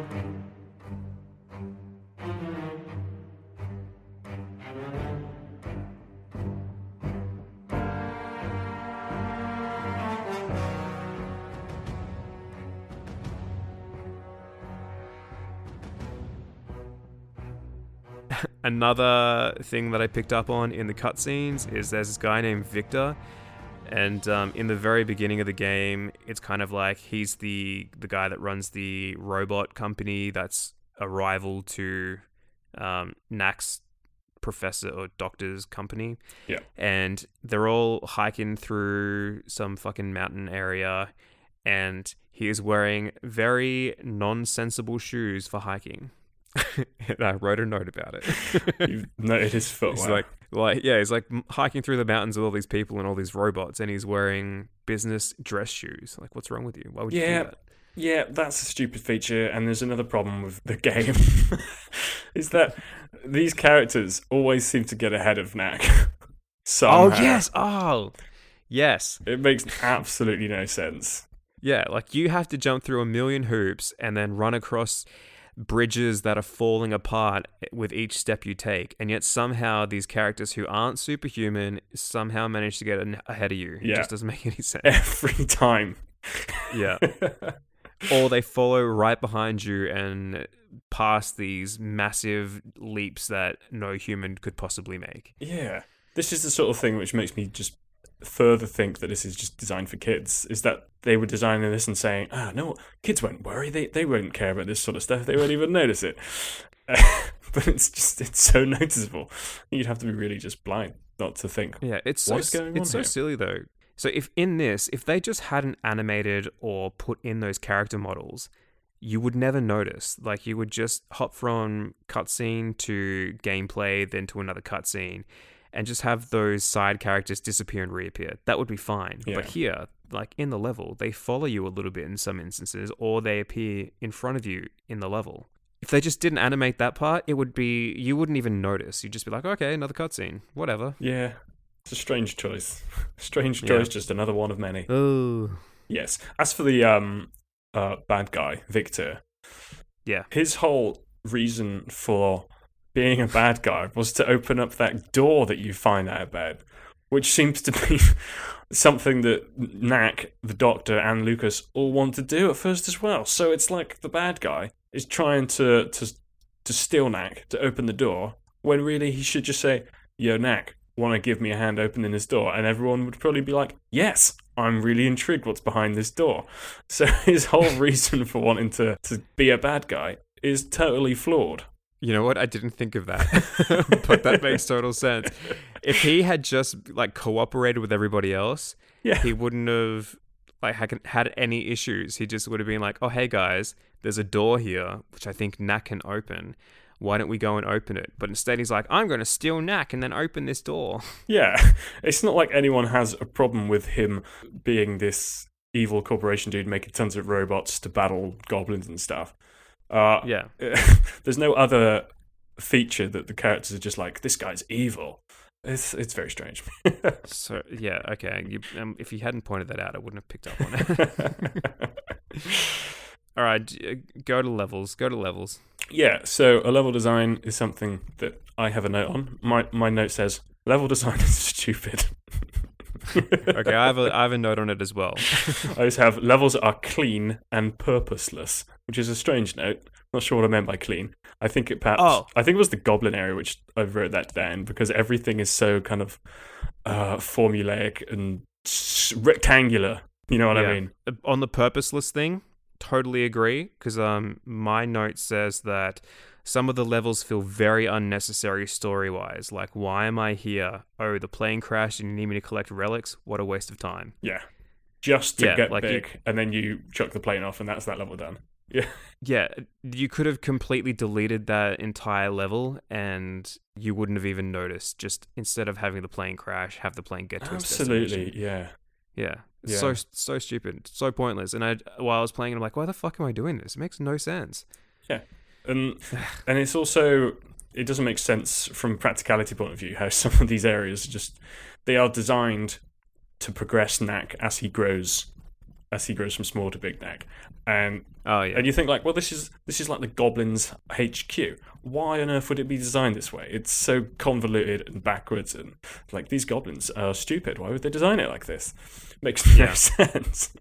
Another thing that I picked up on in the cutscenes is there's this guy named Victor, and um, in the very beginning of the game, it's kind of like he's the the guy that runs the robot company that's a rival to um, Knack's professor or doctor's company. Yeah. And they're all hiking through some fucking mountain area, and he is wearing very non-sensible shoes for hiking. And I wrote a note about it. You've noted his foot. He's Wow. like, like, yeah, he's like hiking through the mountains with all these people and all these robots, and he's wearing business dress shoes. Like, what's wrong with you? Why would you Yeah. do that? Yeah, that's a stupid feature, and there's another problem with the game. Is that these characters always seem to get ahead of Knack. Somehow. Oh yes, oh yes, It makes absolutely no sense. yeah. Like you have to jump through a million hoops and then run across bridges that are falling apart with each step you take, and yet somehow these characters who aren't superhuman somehow manage to get an- ahead of you. It Yeah. just doesn't make any sense. Every time. Yeah. or they follow right behind you and pass these massive leaps that no human could possibly make. Yeah. This is the sort of thing which makes me just further think that this is just designed for kids, is that they were designing this and saying, ah, no, kids won't worry, they they won't care about this sort of stuff, they won't even notice it. But it's just, it's so noticeable. You'd have to be really just blind not to think, yeah, it's so, what's going on it's so here? silly though. So if in this, if they just hadn't animated or put in those character models, you would never notice. Like, you would just hop from cutscene to gameplay, then to another cutscene, and just have those side characters disappear and reappear. That would be fine. Yeah. But here, like in the level, they follow you a little bit in some instances, or they appear in front of you in the level. If they just didn't animate that part, it would be, you wouldn't even notice. You'd just be like, okay, another cutscene, whatever. Yeah, it's a strange choice. Strange Yeah. choice, just another one of many. Oh. Yes. As for the um uh bad guy, Victor, Yeah. his whole reason for being a bad guy was to open up that door that you find out about, which seems to be something that Knack, the Doctor, and Lucas all want to do at first as well. So it's like the bad guy is trying to to to steal Knack to open the door, when really he should just say, "Yo, Knack, want to give me a hand opening this door?" And everyone would probably be like, "Yes, I'm really intrigued what's behind this door." So his whole reason for wanting to, to be a bad guy is totally flawed. You know what? I didn't think of that, but that makes total sense. If he had just like cooperated with everybody else, Yeah. he wouldn't have like had, had any issues. He just would have been like, "Oh, hey guys, there's a door here which I think Knack can open. Why don't we go and open it?" But instead, he's like, "I'm going to steal Knack and then open this door." Yeah, it's not like anyone has a problem with him being this evil corporation dude making tons of robots to battle goblins and stuff. Uh, Yeah. There's no other feature that the characters are just like, this guy's evil. It's it's very strange. So yeah, okay. You, um, if you hadn't pointed that out, I wouldn't have picked up on it. All right, d- uh, go to levels. Go to levels. Yeah, so a level design is something that I have a note on. My my note says, level design is stupid. Okay, I have a I have a note on it as well. I just have, levels are clean and purposeless, which is a strange note. Not sure what I meant by clean. I think it perhaps, Oh. I think it was the goblin area which I wrote that down, because everything is so kind of uh, formulaic and s- rectangular. You know what Yeah. I mean? Uh, On the purposeless thing, totally agree. Because um, my note says that some of the levels feel very unnecessary story-wise. Like, why am I here? Oh, the plane crashed and you need me to collect relics? What a waste of time. Yeah. Just to Yeah, get like big, you- and then you chuck the plane off, and that's that level done. Yeah. Yeah, you could have completely deleted that entire level and you wouldn't have even noticed. Just instead of having the plane crash, have the plane get to its Absolutely, destination. yeah. Yeah. It's Yeah. so so stupid, so pointless. And I, while I was playing it, I'm like, why the fuck am I doing this? It makes no sense. And and it's also, it doesn't make sense from a practicality point of view how some of these areas are just, they are designed to progress Knack as he grows, as he grows from small to big Knack. And Oh yeah. and you think like, well, this is this is like the Goblins H Q. Why on earth would it be designed this way? It's so convoluted and backwards, and like, these goblins are stupid. Why would they design it like this? Makes no Yeah. sense.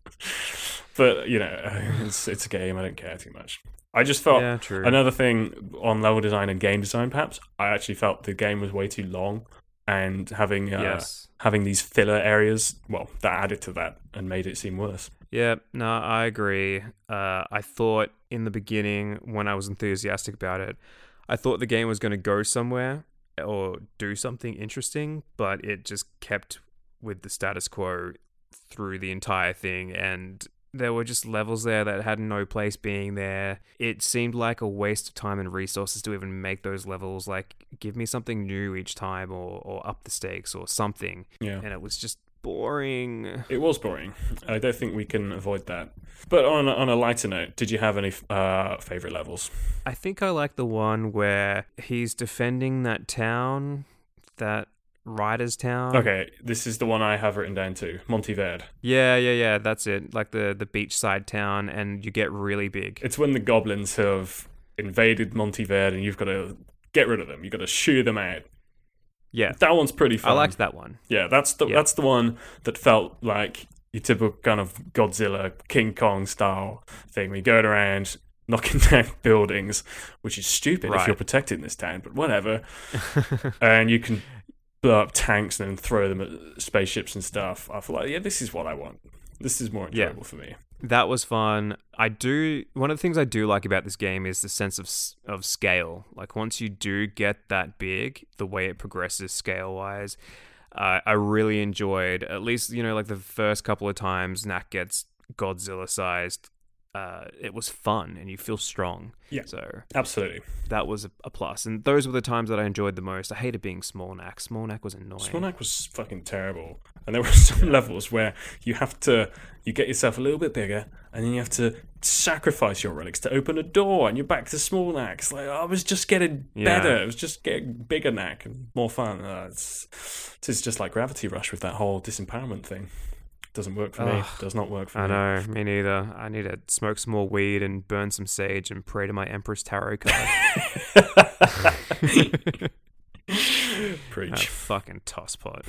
But you know, it's it's a game. I don't care too much. I just felt Yeah, true. another thing on level design and game design. Perhaps I actually felt the game was way too long, and having uh, Yes. having these filler areas, well, that added to that and made it seem worse. Yeah, no, I agree. Uh, I thought in the beginning, when I was enthusiastic about it, I thought the game was going to go somewhere or do something interesting, but it just kept with the status quo through the entire thing, and there were just levels there that had no place being there. It seemed like a waste of time and resources to even make those levels. Like, give me something new each time, or, or up the stakes or something. Yeah. And it was just boring. It was boring. I don't think we can avoid that. But on a, on a lighter note, did you have any uh, favorite levels? I think I like the one where he's defending that town, that Riders town. Okay, this is the one I have written down too. Monteverde. Yeah, yeah, yeah, that's it. Like the, the beachside town, and you get really big. It's when the goblins have invaded Monteverde and you've got to get rid of them. You've got to shoo them out. Yeah. That one's pretty fun. I liked that one. Yeah, that's the Yeah. that's the one that felt like your typical kind of Godzilla, King Kong style thing. We go around knocking down buildings, which is stupid Right. if you're protecting this town, but whatever. And you can blow up tanks and then throw them at spaceships and stuff. I feel like, yeah, this is what I want. This is more enjoyable Yeah. for me. That was fun. I do. One of the things I do like about this game is the sense of s- of scale. Like once you do get that big, the way it progresses scale wise, uh, I really enjoyed. At least you know, like the first couple of times Knack gets Godzilla sized. Uh, it was fun and you feel strong. Yeah. So Absolutely. that was a, a plus. And those were the times that I enjoyed the most. I hated being Small Knack. Small Knack was annoying. Small Knack was fucking terrible. And there were some levels where you have to, you get yourself a little bit bigger, and then you have to sacrifice your relics to open a door, and you're back to Small Knack. It's like, I was just getting Yeah. better. It was just getting bigger Knack and more fun. Uh, it's, it's just like Gravity Rush with that whole disempowerment thing. Doesn't work for me. Ugh, Does not work for I me. know, me neither. I need to smoke some more weed and burn some sage and pray to my Empress Tarot card. Preach. That fucking tosspot.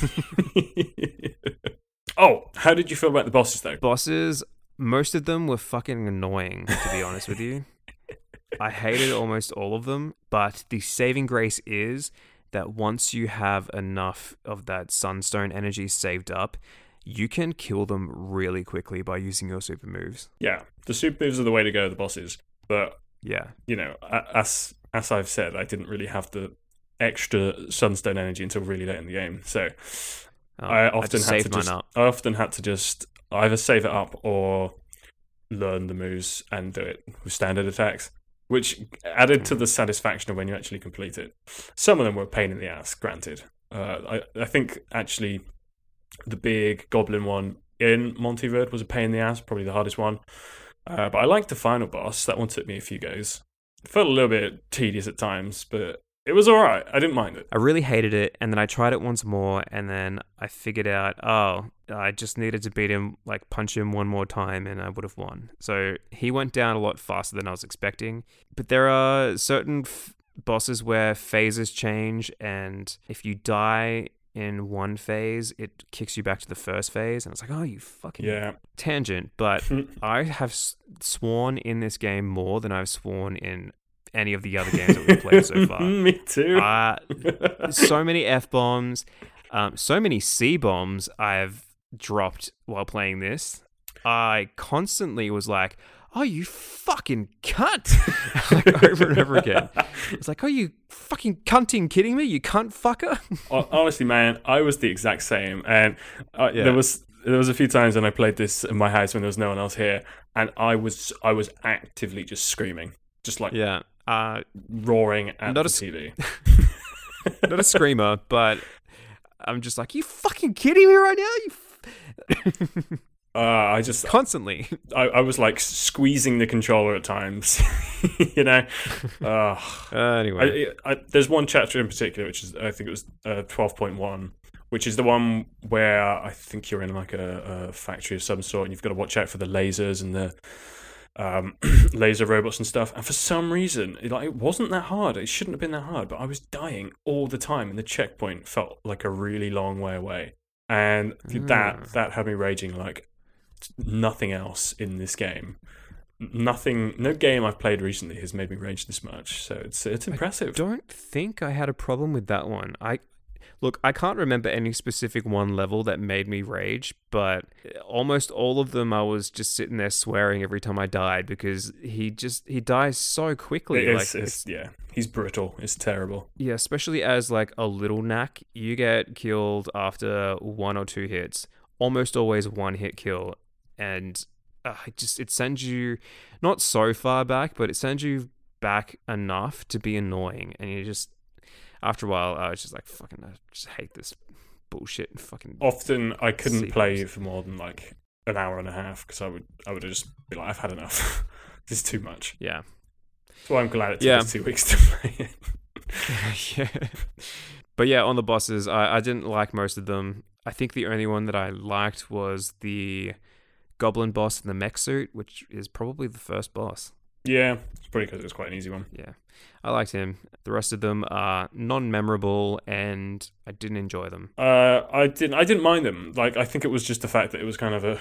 Oh, how did you feel about the bosses though? Bosses, most of them were fucking annoying, to be honest with you. I hated almost all of them, but the saving grace is that once you have enough of that sunstone energy saved up, you can kill them really quickly by using your super moves. Yeah, the super moves are the way to go, the bosses. But, Yeah. you know, a- as as I've said, I didn't really have the extra sunstone energy until really late in the game. So Oh, I often just had to saved mine just up. I often had to just either save it up or learn the moves and do it with standard attacks, which added to the satisfaction of when you actually complete it. Some of them were a pain in the ass, granted. Uh, I I think actually the big goblin one in Montyverde was a pain in the ass, probably the hardest one. Uh, but I liked the final boss. That one took me a few goes. It felt a little bit tedious at times, but it was all right. I didn't mind it. I really hated it, and then I tried it once more, and then I figured out, oh, I just needed to beat him, like punch him one more time, and I would have won. So he went down a lot faster than I was expecting. But there are certain f- bosses where phases change, and if you die in one phase, it kicks you back to the first phase, and it's like, oh, you fucking Yeah. tangent. But I have s- sworn in this game more than I've sworn in any of the other games that we've played so far. Me too. Uh, so many F bombs, um, so many C bombs I've dropped while playing this. I constantly was like, oh, you fucking cunt. Like over and over again. It's like, oh, you fucking cunting kidding me? You cunt fucker? Hon- Honestly, man, I was the exact same. And uh, Yeah. there was there was a few times when I played this in my house when there was no one else here, and I was I was actively just screaming, just like Yeah. Uh, roaring at Not the a s- T V. not a screamer, but I'm just like, you fucking kidding me right now? You f-? Uh, I just Constantly. I, I was like squeezing the controller at times, you know. Uh, Uh, anyway. I, I, there's one chapter in particular, which is I think it was uh, twelve point one, which is the one where I think you're in like a, a factory of some sort, and you've got to watch out for the lasers and the um, laser robots and stuff. And for some reason, it, like, it wasn't that hard. It shouldn't have been that hard, but I was dying all the time, and the checkpoint felt like a really long way away. And that Mm. that had me raging like nothing else in this game. Nothing, no game I've played recently has made me rage this much. So it's it's impressive. Don't think I had a problem with that one. I look, I can't remember any specific one level that made me rage, but almost all of them I was just sitting there swearing every time I died because he just he dies so quickly. It like is, it's, yeah, he's brutal. It's terrible. yeah, especially as like a little knack, you get killed after one or two hits. Almost always one hit kill, and uh, it just it sends you not so far back, but it sends you back enough to be annoying, and you just after a while I was just like fucking I just hate this bullshit and fucking Often I couldn't Sequels. play for more than like an hour and a half because I would I would just be like, I've had enough. This is too much. yeah. So I'm glad it took Yeah. us two weeks to play it. Yeah. But yeah, on the bosses, I, I didn't like most of them. I think the only one that I liked was the goblin boss in the mech suit, which is probably the first boss. Yeah, it's probably because it was quite an easy one. Yeah, I liked him. The rest of them are non-memorable, and I didn't enjoy them. Uh, I didn't. I didn't mind them. Like, I think it was just the fact that it was kind of a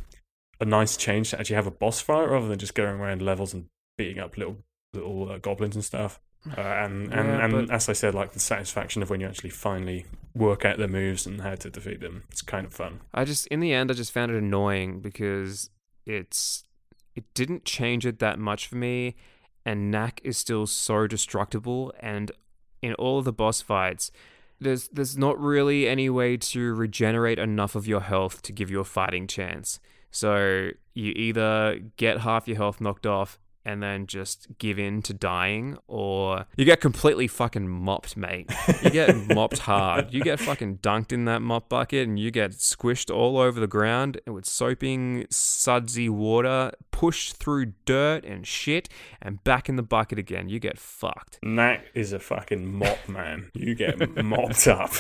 a nice change to actually have a boss fight rather than just going around levels and beating up little little uh, goblins and stuff. Uh, and and, Yeah, and but- as I said, like the satisfaction of when you actually finally work out their moves and how to defeat them. It's kind of fun. I just, in the end, I just found it annoying because it's it didn't change it that much for me, and Knack is still so destructible, and in all of the boss fights, there's there's not really any way to regenerate enough of your health to give you a fighting chance. So you either get half your health knocked off and then just give in to dying, or you get completely fucking mopped, mate. You get mopped hard. You get fucking dunked in that mop bucket and you get squished all over the ground with soaping, sudsy water, pushed through dirt and shit, and back in the bucket again. You get fucked. Knack is a fucking mop, man. You get mopped up.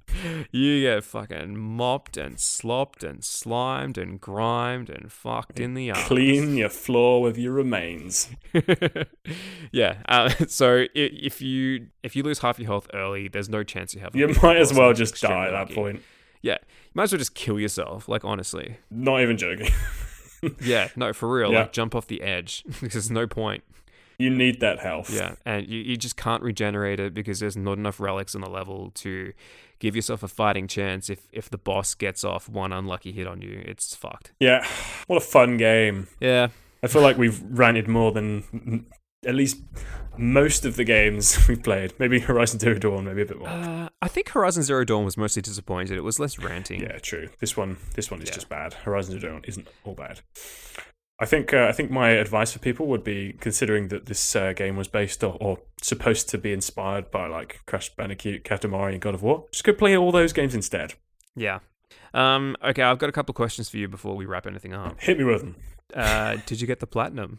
You get fucking mopped and slopped and slimed and grimed and fucked in the arms. Clean your floor with your remains. Yeah. Uh, so i- if you if you lose half your health early, there's no chance you have. a You beat might as boss. well It's just extremely die at that lucky. point. Yeah. You might as well just kill yourself. Like, honestly. Not even joking. Yeah. No, for real. Yeah. Like, jump off the edge. There's no point. You need that health. Yeah. And you, you just can't regenerate it because there's not enough relics on the level to give yourself a fighting chance. If if the boss gets off one unlucky hit on you, it's fucked. Yeah. What a fun game. Yeah. I feel like we've ranted more than at least most of the games we've played. Maybe Horizon Zero Dawn, maybe a bit more. Uh, I think Horizon Zero Dawn was mostly disappointed. It was less ranting. Yeah, true. This one, this one is Yeah. just bad. Horizon Zero Dawn isn't all bad. I think, uh, I think my advice for people would be, considering that this uh, game was based or, or supposed to be inspired by like Crash Bandicoot, Katamari, and God of War, just go play all those games instead. Yeah. Um, okay, I've got a couple of questions for you before we wrap anything up. Hit me with them. Uh, did you get the platinum?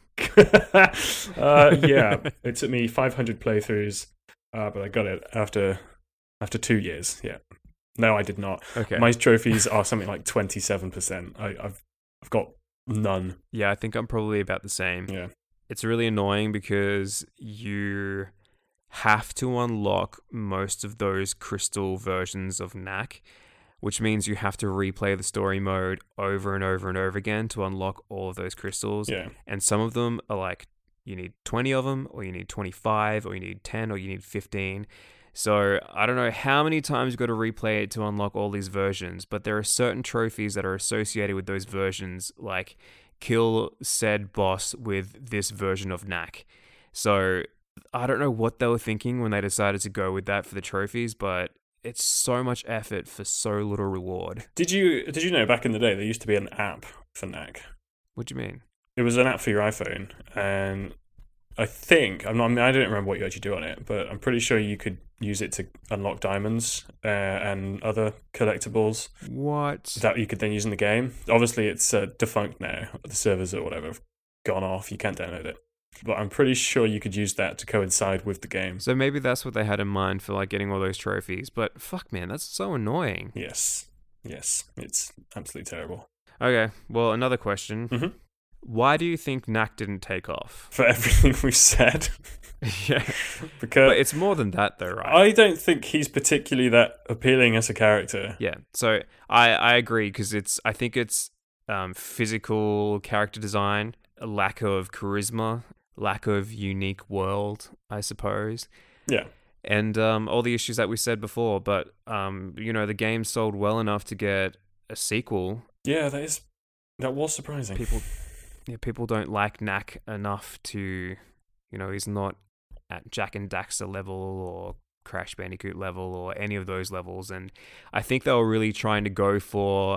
uh, yeah, it took me five hundred playthroughs, uh, but I got it after after two years. Yeah, no, I did not. Okay. My trophies are something like twenty-seven percent. I, I've I've got none. Yeah, I think I'm probably about the same. Yeah, It's really annoying because you have to unlock most of those crystal versions of Knack, which means you have to replay the story mode over and over and over again to unlock all of those crystals. yeah, And some of them are like, you need twenty of them, or you need twenty-five, or you need ten, or you need fifteen. So I don't know how many times you've got to replay it to unlock all these versions, but there are certain trophies that are associated with those versions, like kill said boss with this version of Knack. So I don't know what they were thinking when they decided to go with that for the trophies, but it's so much effort for so little reward. Did you did you know back in the day there used to be an app for Knack? What do you mean? It was an app for your iPhone, and I think I'm not. I, mean, I don't remember what you actually do on it, but I'm pretty sure you could use it to unlock diamonds uh, and other collectibles What? that you could then use in the game. Obviously, it's uh, defunct now. The servers or whatever have gone off. You can't download it, but I'm pretty sure you could use that to coincide with the game. So maybe that's what they had in mind for like getting all those trophies. But fuck, man, that's so annoying. Yes, yes, it's absolutely terrible. Okay, well, another question. Mhm. Why do you think Knack didn't take off? For everything we've said, Yeah, because but it's more than that, though, right? I don't think he's particularly that appealing as a character. Yeah, so I I agree because it's I think it's um, physical character design, a lack of charisma, lack of unique world, I suppose. Yeah. And um, all the issues that we said before, but um, you know, the game sold well enough to get a sequel. Yeah, that is that was surprising. People, yeah, people don't like Knack enough to, you know, he's not at Jack and Daxter level or Crash Bandicoot level or any of those levels, and I think they were really trying to go for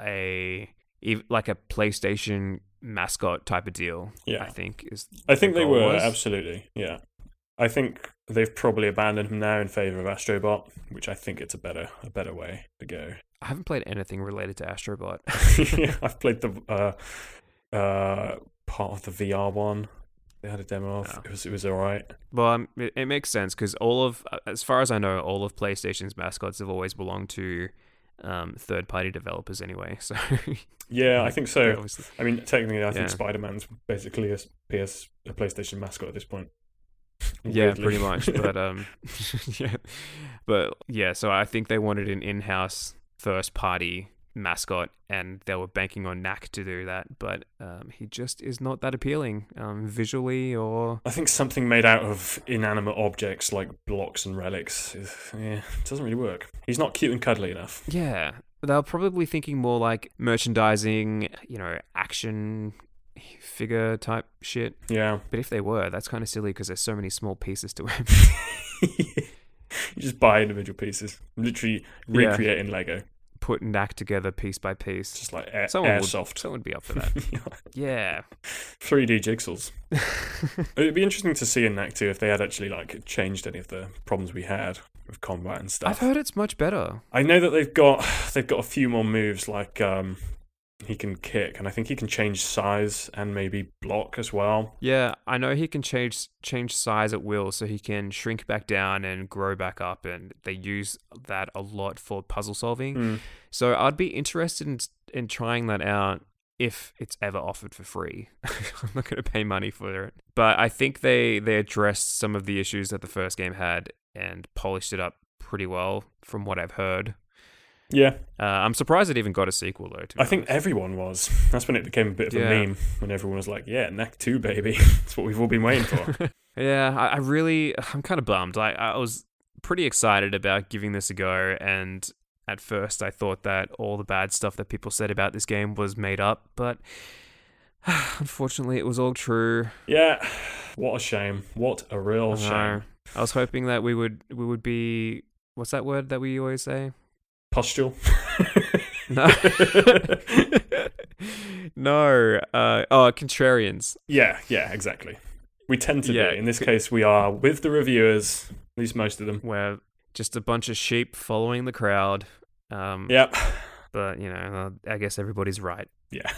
a ev- like a PlayStation mascot type of deal. Yeah. I think is. I think the they goal were, was. absolutely. Yeah. I think they've probably abandoned him now in favor of Astrobot, which I think it's a better a better way to go. I haven't played anything related to Astrobot. Yeah, I've played the uh, uh, part of the V R one. They had a demo of. Oh. It was it was alright. Well, um, it, it makes sense because all of, as far as I know, all of PlayStation's mascots have always belonged to um, third-party developers anyway. So yeah, I think so. Obviously. I mean, technically, I think Yeah. Spider-Man's basically a P S, a PlayStation mascot at this point. Yeah, Weirdly. pretty much. But um, yeah, but yeah. So I think they wanted an in-house first-party mascot, and they were banking on Knack to do that. But um, he just is not that appealing, um, visually or. I think something made out of inanimate objects like blocks and relics, is, yeah, it doesn't really work. He's not cute and cuddly enough. Yeah, they were probably thinking more like merchandising, you know, action figure type shit. Yeah. But if they were, that's kind of silly because there's so many small pieces to him. You just buy individual pieces, literally Yeah. recreating Lego, Put Knack together piece by piece. just like air, Someone would, airsoft. someone would be up for that. Yeah. three D jigsaws. It'd be interesting to see in Knack two if they had actually like changed any of the problems we had with combat and stuff. I've heard it's much better. I know that they've got they've got a few more moves, like um, he can kick, and I think he can change size and maybe block as well. Yeah, I know he can change change size at will, so he can shrink back down and grow back up, and they use that a lot for puzzle solving. Mm. So I'd be interested in in trying that out if it's ever offered for free. I'm not going to pay money for it. But I think they they addressed some of the issues that the first game had and polished it up pretty well from what I've heard. Yeah, Uh, I'm surprised it even got a sequel though. To be I think honest. everyone was. That's when it became a bit of Yeah. a meme, when everyone was like, yeah, Knack two, baby. That's what we've all been waiting for. Yeah, I, I really, I'm kind of bummed. Like, I was pretty excited about giving this a go, and at first I thought that all the bad stuff that people said about this game was made up, but unfortunately it was all true. Yeah, what a shame. What a real I shame. know. I was hoping that we would we would be, what's that word that we always say? Pustule. No. no. Uh, oh, contrarians. Yeah, yeah, exactly. We tend to Yeah. be. In this case, we are with the reviewers, at least most of them. We're just a bunch of sheep following the crowd. Um, Yep. But, you know, uh, I guess everybody's right. Yeah.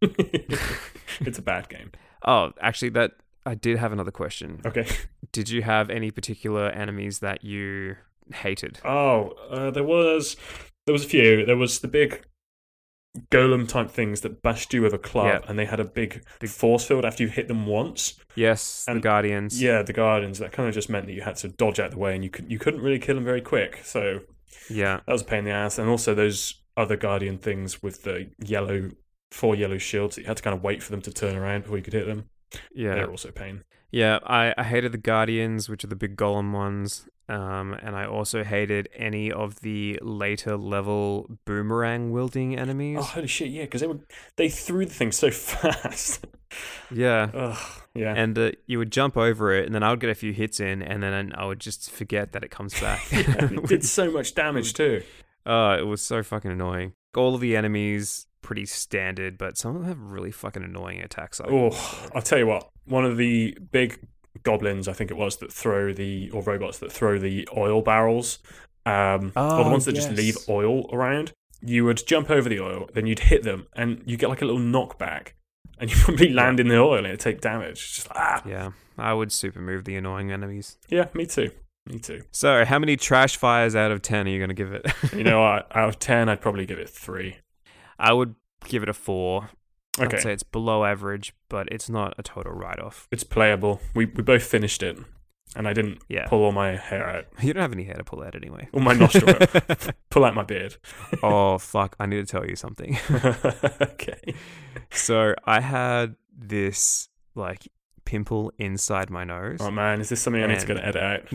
It's a bad game. Oh, actually, that I did have another question. Okay. Did you have any particular enemies that you hated? Oh, uh, there was there was a few. There was the big golem type things that bashed you with a club, Yep. and they had a big, Big- force field after you hit them once. Yes, the And- Guardians. Yeah, the guardians. That kind of just meant that you had to dodge out the way, and you could you couldn't really kill them very quick. So Yeah. that was a pain in the ass. And also those other guardian things with the yellow four yellow shields. You had to kind of wait for them to turn around before you could hit them. Yeah. They're also a pain. Yeah, I, I hated the Guardians, which are the big golem ones. Um, and I also hated any of the later level boomerang wielding enemies. Oh, holy shit! Yeah, because they were they threw the thing so fast. Yeah. Ugh, yeah. And uh, you would jump over it, and then I would get a few hits in, and then I would just forget that it comes back. Yeah, it did so much damage too. Oh, it was so fucking annoying. All of the enemies pretty standard, but some of them have really fucking annoying attacks. Like, Oh, I'll tell you what. One of the big goblins, I think it was, that throw the or robots that throw the oil barrels, um, or the Oh, ones that just yes. leave oil around. You would jump over the oil, then you'd hit them, and you get like a little knockback, and you probably land in the oil and it'd take damage. It's just like, ah. yeah, I would super move the annoying enemies. Yeah, me too. Me too. So, how many trash fires out of ten are you going to give it? You know, what? Out of ten, I'd probably give it three. I would give it a four. Okay. I'd say it's below average, but it's not a total write-off. It's playable. We we both finished it, and I didn't Yeah. pull all my hair out, You don't have any hair to pull out anyway. all my nostril out, pull out my beard. Oh, fuck. I need to tell you something. Okay. So, I had this, like, pimple inside my nose. Oh man, is this something I need to And- go edit out?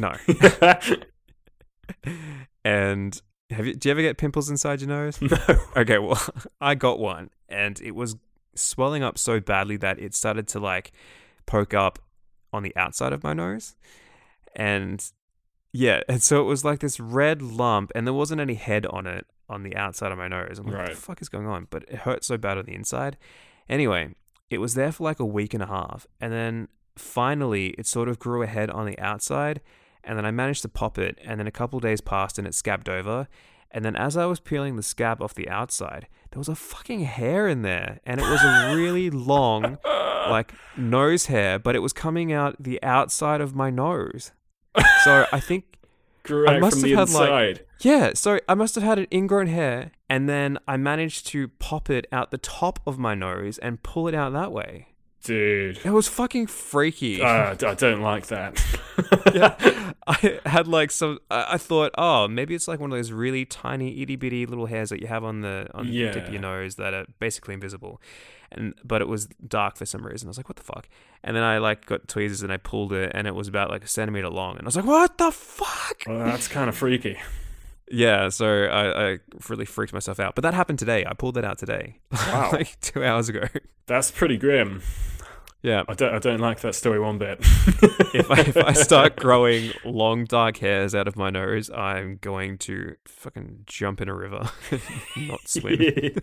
No. And have you? Do you ever get pimples inside your nose? No. Okay, well, I got one, and it was swelling up so badly that it started to like poke up on the outside of my nose, and yeah, and so it was like this red lump, and there wasn't any head on it on the outside of my nose. I'm like, what Right. the fuck is going on? But it hurt so bad on the inside. Anyway, it was there for like a week and a half, and then finally it sort of grew a head on the outside, and then I managed to pop it, and then a couple days passed and it scabbed over, and then as I was peeling the scab off the outside, there was a fucking hair in there, and it was a really long, like, nose hair, but it was coming out the outside of my nose. So I think Grew I out must from have the had, like- inside. Yeah, so I must have had an ingrown hair, and then I managed to pop it out the top of my nose and pull it out that way. Dude. It was fucking freaky. Uh, I don't like that. Yeah, I had like some. I I thought, oh, maybe it's like one of those really tiny, itty bitty little hairs that you have on the on Yeah. the tip of your nose that are basically invisible. And but it was dark for some reason. I was like, what the fuck? And then I like got tweezers and I pulled it, and it was about like a centimeter long. And I was like, what the fuck? Well, that's kind of freaky. Yeah, so I, I really freaked myself out. But that happened today. I pulled that out today. Wow. Like two hours ago. That's pretty grim. Yeah. I don't, I don't like that story one bit. if, I, if I start growing long, dark hairs out of my nose, I'm going to fucking jump in a river, not swim.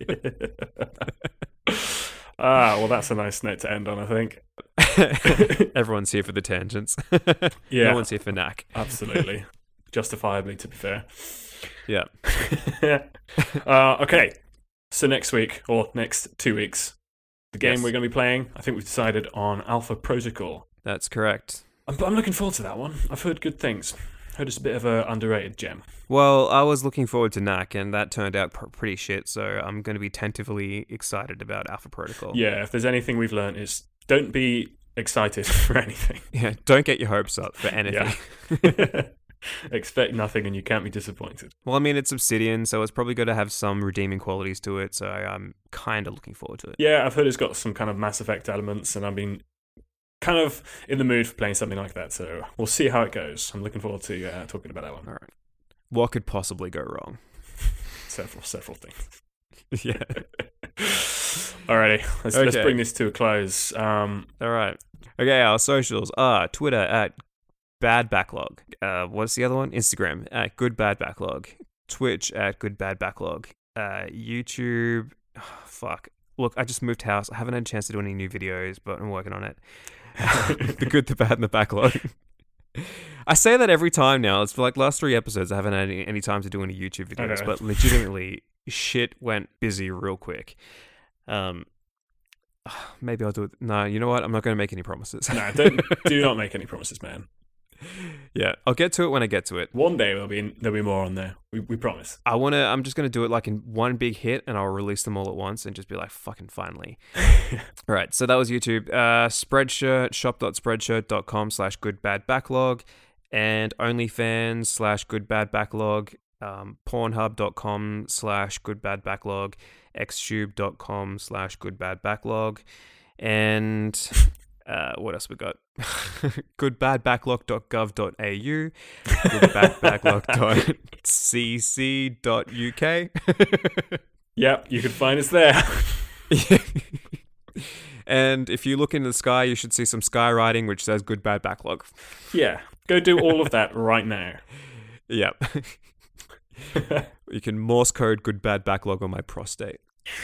Ah, well, that's a nice note to end on, I think. Everyone's here for the tangents. Yeah. No one's here for knack. Absolutely. Justifiably, to be fair. Yeah. uh, okay. So next week, or next two weeks, the game Yes. we're going to be playing, I think we've decided on Alpha Protocol. That's correct. I'm, I'm looking forward to that one. I've heard good things. Heard it's a bit of a underrated gem. Well, I was looking forward to knack, and that turned out pr- pretty shit, so I'm going to be tentatively excited about Alpha Protocol. Yeah, if there's anything we've learned, is don't be excited for anything. Yeah, don't get your hopes up for anything. Yeah. Expect nothing and you can't be disappointed. Well, I mean, it's Obsidian, so it's probably going to have some redeeming qualities to it, so I'm kind of looking forward to it. Yeah, I've heard it's got some kind of Mass Effect elements, and I've been kind of in the mood for playing something like that, so we'll see how it goes. I'm looking forward to uh, talking about that one. All right. What could possibly go wrong? Several, several things. Yeah. Alrighty, let's, Okay. let's bring this to a close. Um, All right. Okay, our socials are Twitter at Bad Backlog. Uh, what's the other one? Instagram at Good Bad Backlog. Twitch at Good Bad Backlog. Uh, YouTube. Oh, fuck. Look, I just moved house. I haven't had a chance to do any new videos, but I'm working on it. The Good, the Bad, and the Backlog. I say that every time now. It's for like last three episodes. I haven't had any, any time to do any YouTube videos, Okay. but legitimately, shit went busy real quick. Um, maybe I'll do it. No, you know what? I'm not going to make any promises. no, don't, do not make any promises, man. Yeah, I'll get to it when I get to it. One day there'll be there'll be more on there. We we promise. I want to, I'm just going to do it like in one big hit and I'll release them all at once and just be like, fucking finally. All right, so that was YouTube. Uh, Spreadshirt, shop.spreadshirt.com slash goodbadbacklog and OnlyFans slash goodbadbacklog, um, pornhub.com slash goodbadbacklog, xtube.com slash goodbadbacklog, and... Uh, what else we got? goodbadbacklog.gov.au, goodbadbacklog.cc.uk. Yep, you can find us there. And if you look into the sky, you should see some skywriting which says Good Bad Backlog. Yeah, go do all of that right now. Yep. You can Morse code Good Bad Backlog on my prostate.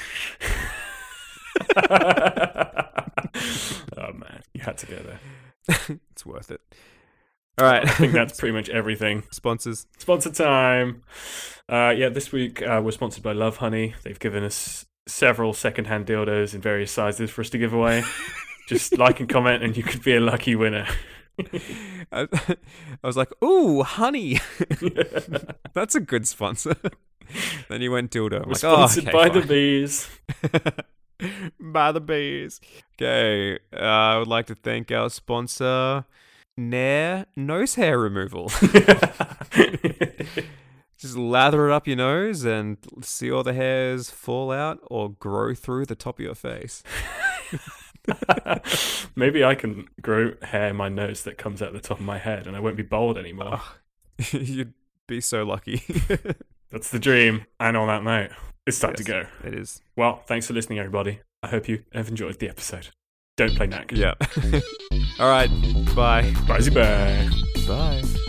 Oh man, you had to go there. It's worth it. All right. I think that's pretty much everything. Sponsors. Sponsor time. Uh, yeah, this week uh, we're sponsored by Love Honey. They've given us several secondhand dildos in various sizes for us to give away. Just like and comment, and you could be a lucky winner. I, I was like, "Ooh, honey, that's a good sponsor." Then you went dildo. I'm We're like, sponsored oh, okay, by fine. the bees. By the bees. Okay, uh, I would like to thank our sponsor, Nair Nose Hair Removal. Just lather it up your nose and see all the hairs fall out or grow through the top of your face. Maybe I can grow hair in my nose that comes out the top of my head and I won't be bald anymore. Oh, you'd be so lucky. That's the dream. And on that note, it's time Yes, to go. It is. Well, thanks for listening, everybody. I hope you have enjoyed the episode. Don't play knack. Yeah. All right. Bye. Bye, bye. Bye.